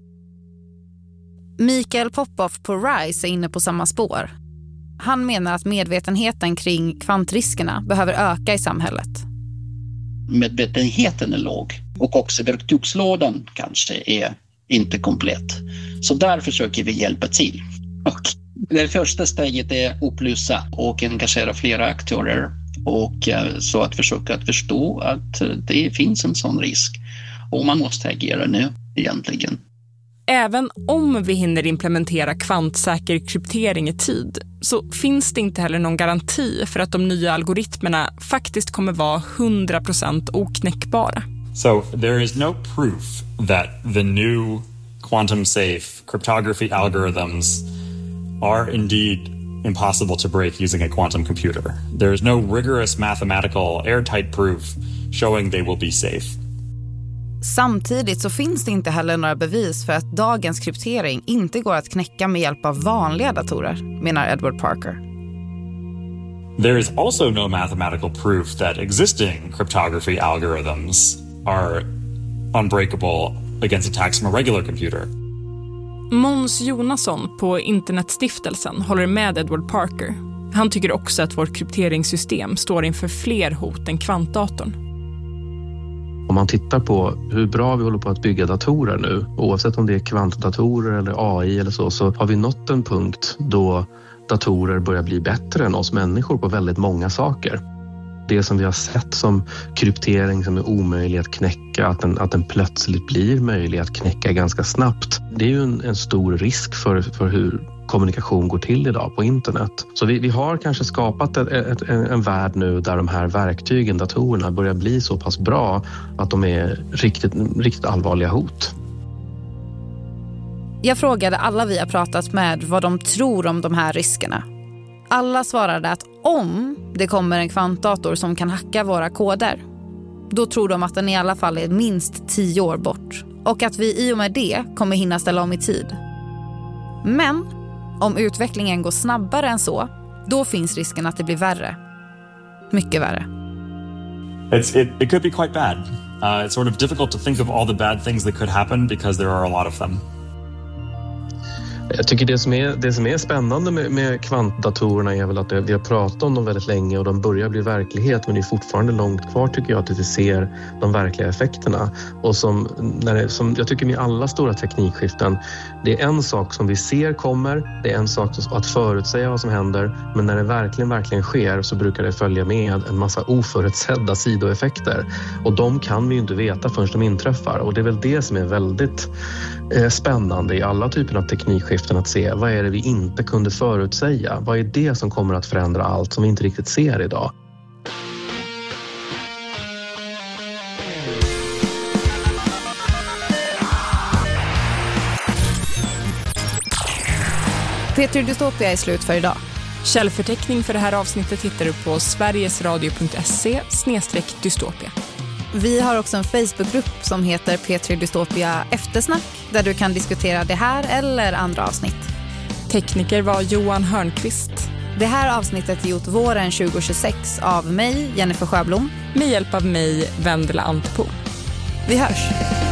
Mikael Popoff på RISE är inne på samma spår. Han menar att medvetenheten kring kvantriskerna behöver öka i samhället. Medvetenheten är låg och också verktygslådan kanske är inte komplett. Så där försöker vi hjälpa till. Och Det första steget är att upplysa och engagera flera aktörer och så att försöka att förstå att det finns en sån risk och man måste agera nu egentligen. Även om vi hinner implementera kvantsäker kryptering i tid så finns det inte heller någon garanti för att de nya algoritmerna faktiskt kommer vara 100% oknäckbara. So there is no proof that the new quantum safe cryptography algorithms are indeed impossible to break using a quantum computer. There is no rigorous mathematical airtight proof showing they will be safe. Samtidigt så finns det inte heller några bevis för att dagens kryptering inte går att knäcka med hjälp av vanliga datorer, menar Edward Parker. There is also no mathematical proof that existing cryptography algorithms are unbreakable against attacks from a regular computer. Måns Jonasson på Internetstiftelsen håller med Edward Parker. Han tycker också att vårt krypteringssystem står inför fler hot än kvantdatorn. Om man tittar på hur bra vi håller på att bygga datorer nu, oavsett om det är kvantdatorer eller AI eller så har vi nått en punkt då datorer börjar bli bättre än oss människor på väldigt många saker. Det som vi har sett som kryptering som är omöjlig att knäcka, att den plötsligt blir möjlig att knäcka ganska snabbt. Det är ju en stor risk för hur kommunikation går till idag på internet. Så vi har kanske skapat en värld nu där de här verktygen, datorerna, börjar bli så pass bra att de är riktigt allvarliga hot. Jag frågade alla vi har pratat med vad de tror om de här riskerna. Alla svarade att om det kommer en kvantdator som kan hacka våra koder, då tror de att den i alla fall är minst 10 år bort. Och att vi i och med det kommer hinna ställa om i tid. Men om utvecklingen går snabbare än så, då finns risken att det blir värre. Mycket värre. It could be quite bad. It's sort of difficult to think of all the bad things that could happen because there are a lot of them. Jag tycker det som är spännande med kvantdatorerna är väl att vi har pratat om dem väldigt länge och de börjar bli verklighet, men det är fortfarande långt kvar tycker jag att vi ser de verkliga effekterna. Och som jag tycker med alla stora teknikskiften, det är en sak som vi ser kommer, det är en sak att förutsäga vad som händer, men när det verkligen sker så brukar det följa med en massa oförutsedda sidoeffekter. Och de kan vi ju inte veta förrän de inträffar, och det är väl det som är väldigt spännande i alla typer av teknikskiften, att se vad är det vi inte kunde förutsäga. Vad är det som kommer att förändra allt som vi inte riktigt ser idag? P3 Dystopia är slut för idag. Källförteckning för det här avsnittet hittar du på sverigesradio.se/dystopia. Vi har också en Facebookgrupp som heter P3 Dystopia Eftersnack, där du kan diskutera det här eller andra avsnitt. Tekniker var Johan Hörnqvist. Det här avsnittet är gjort våren 2026 av mig, Jennifer Sjöblom. Med hjälp av mig, Vendela Antpo. Vi hörs!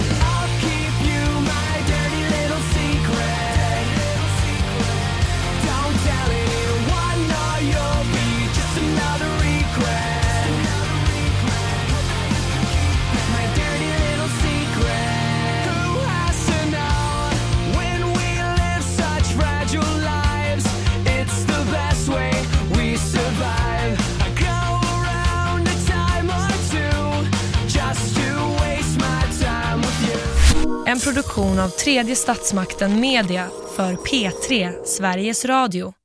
En produktion av Tredje statsmakten Media för P3 Sveriges Radio.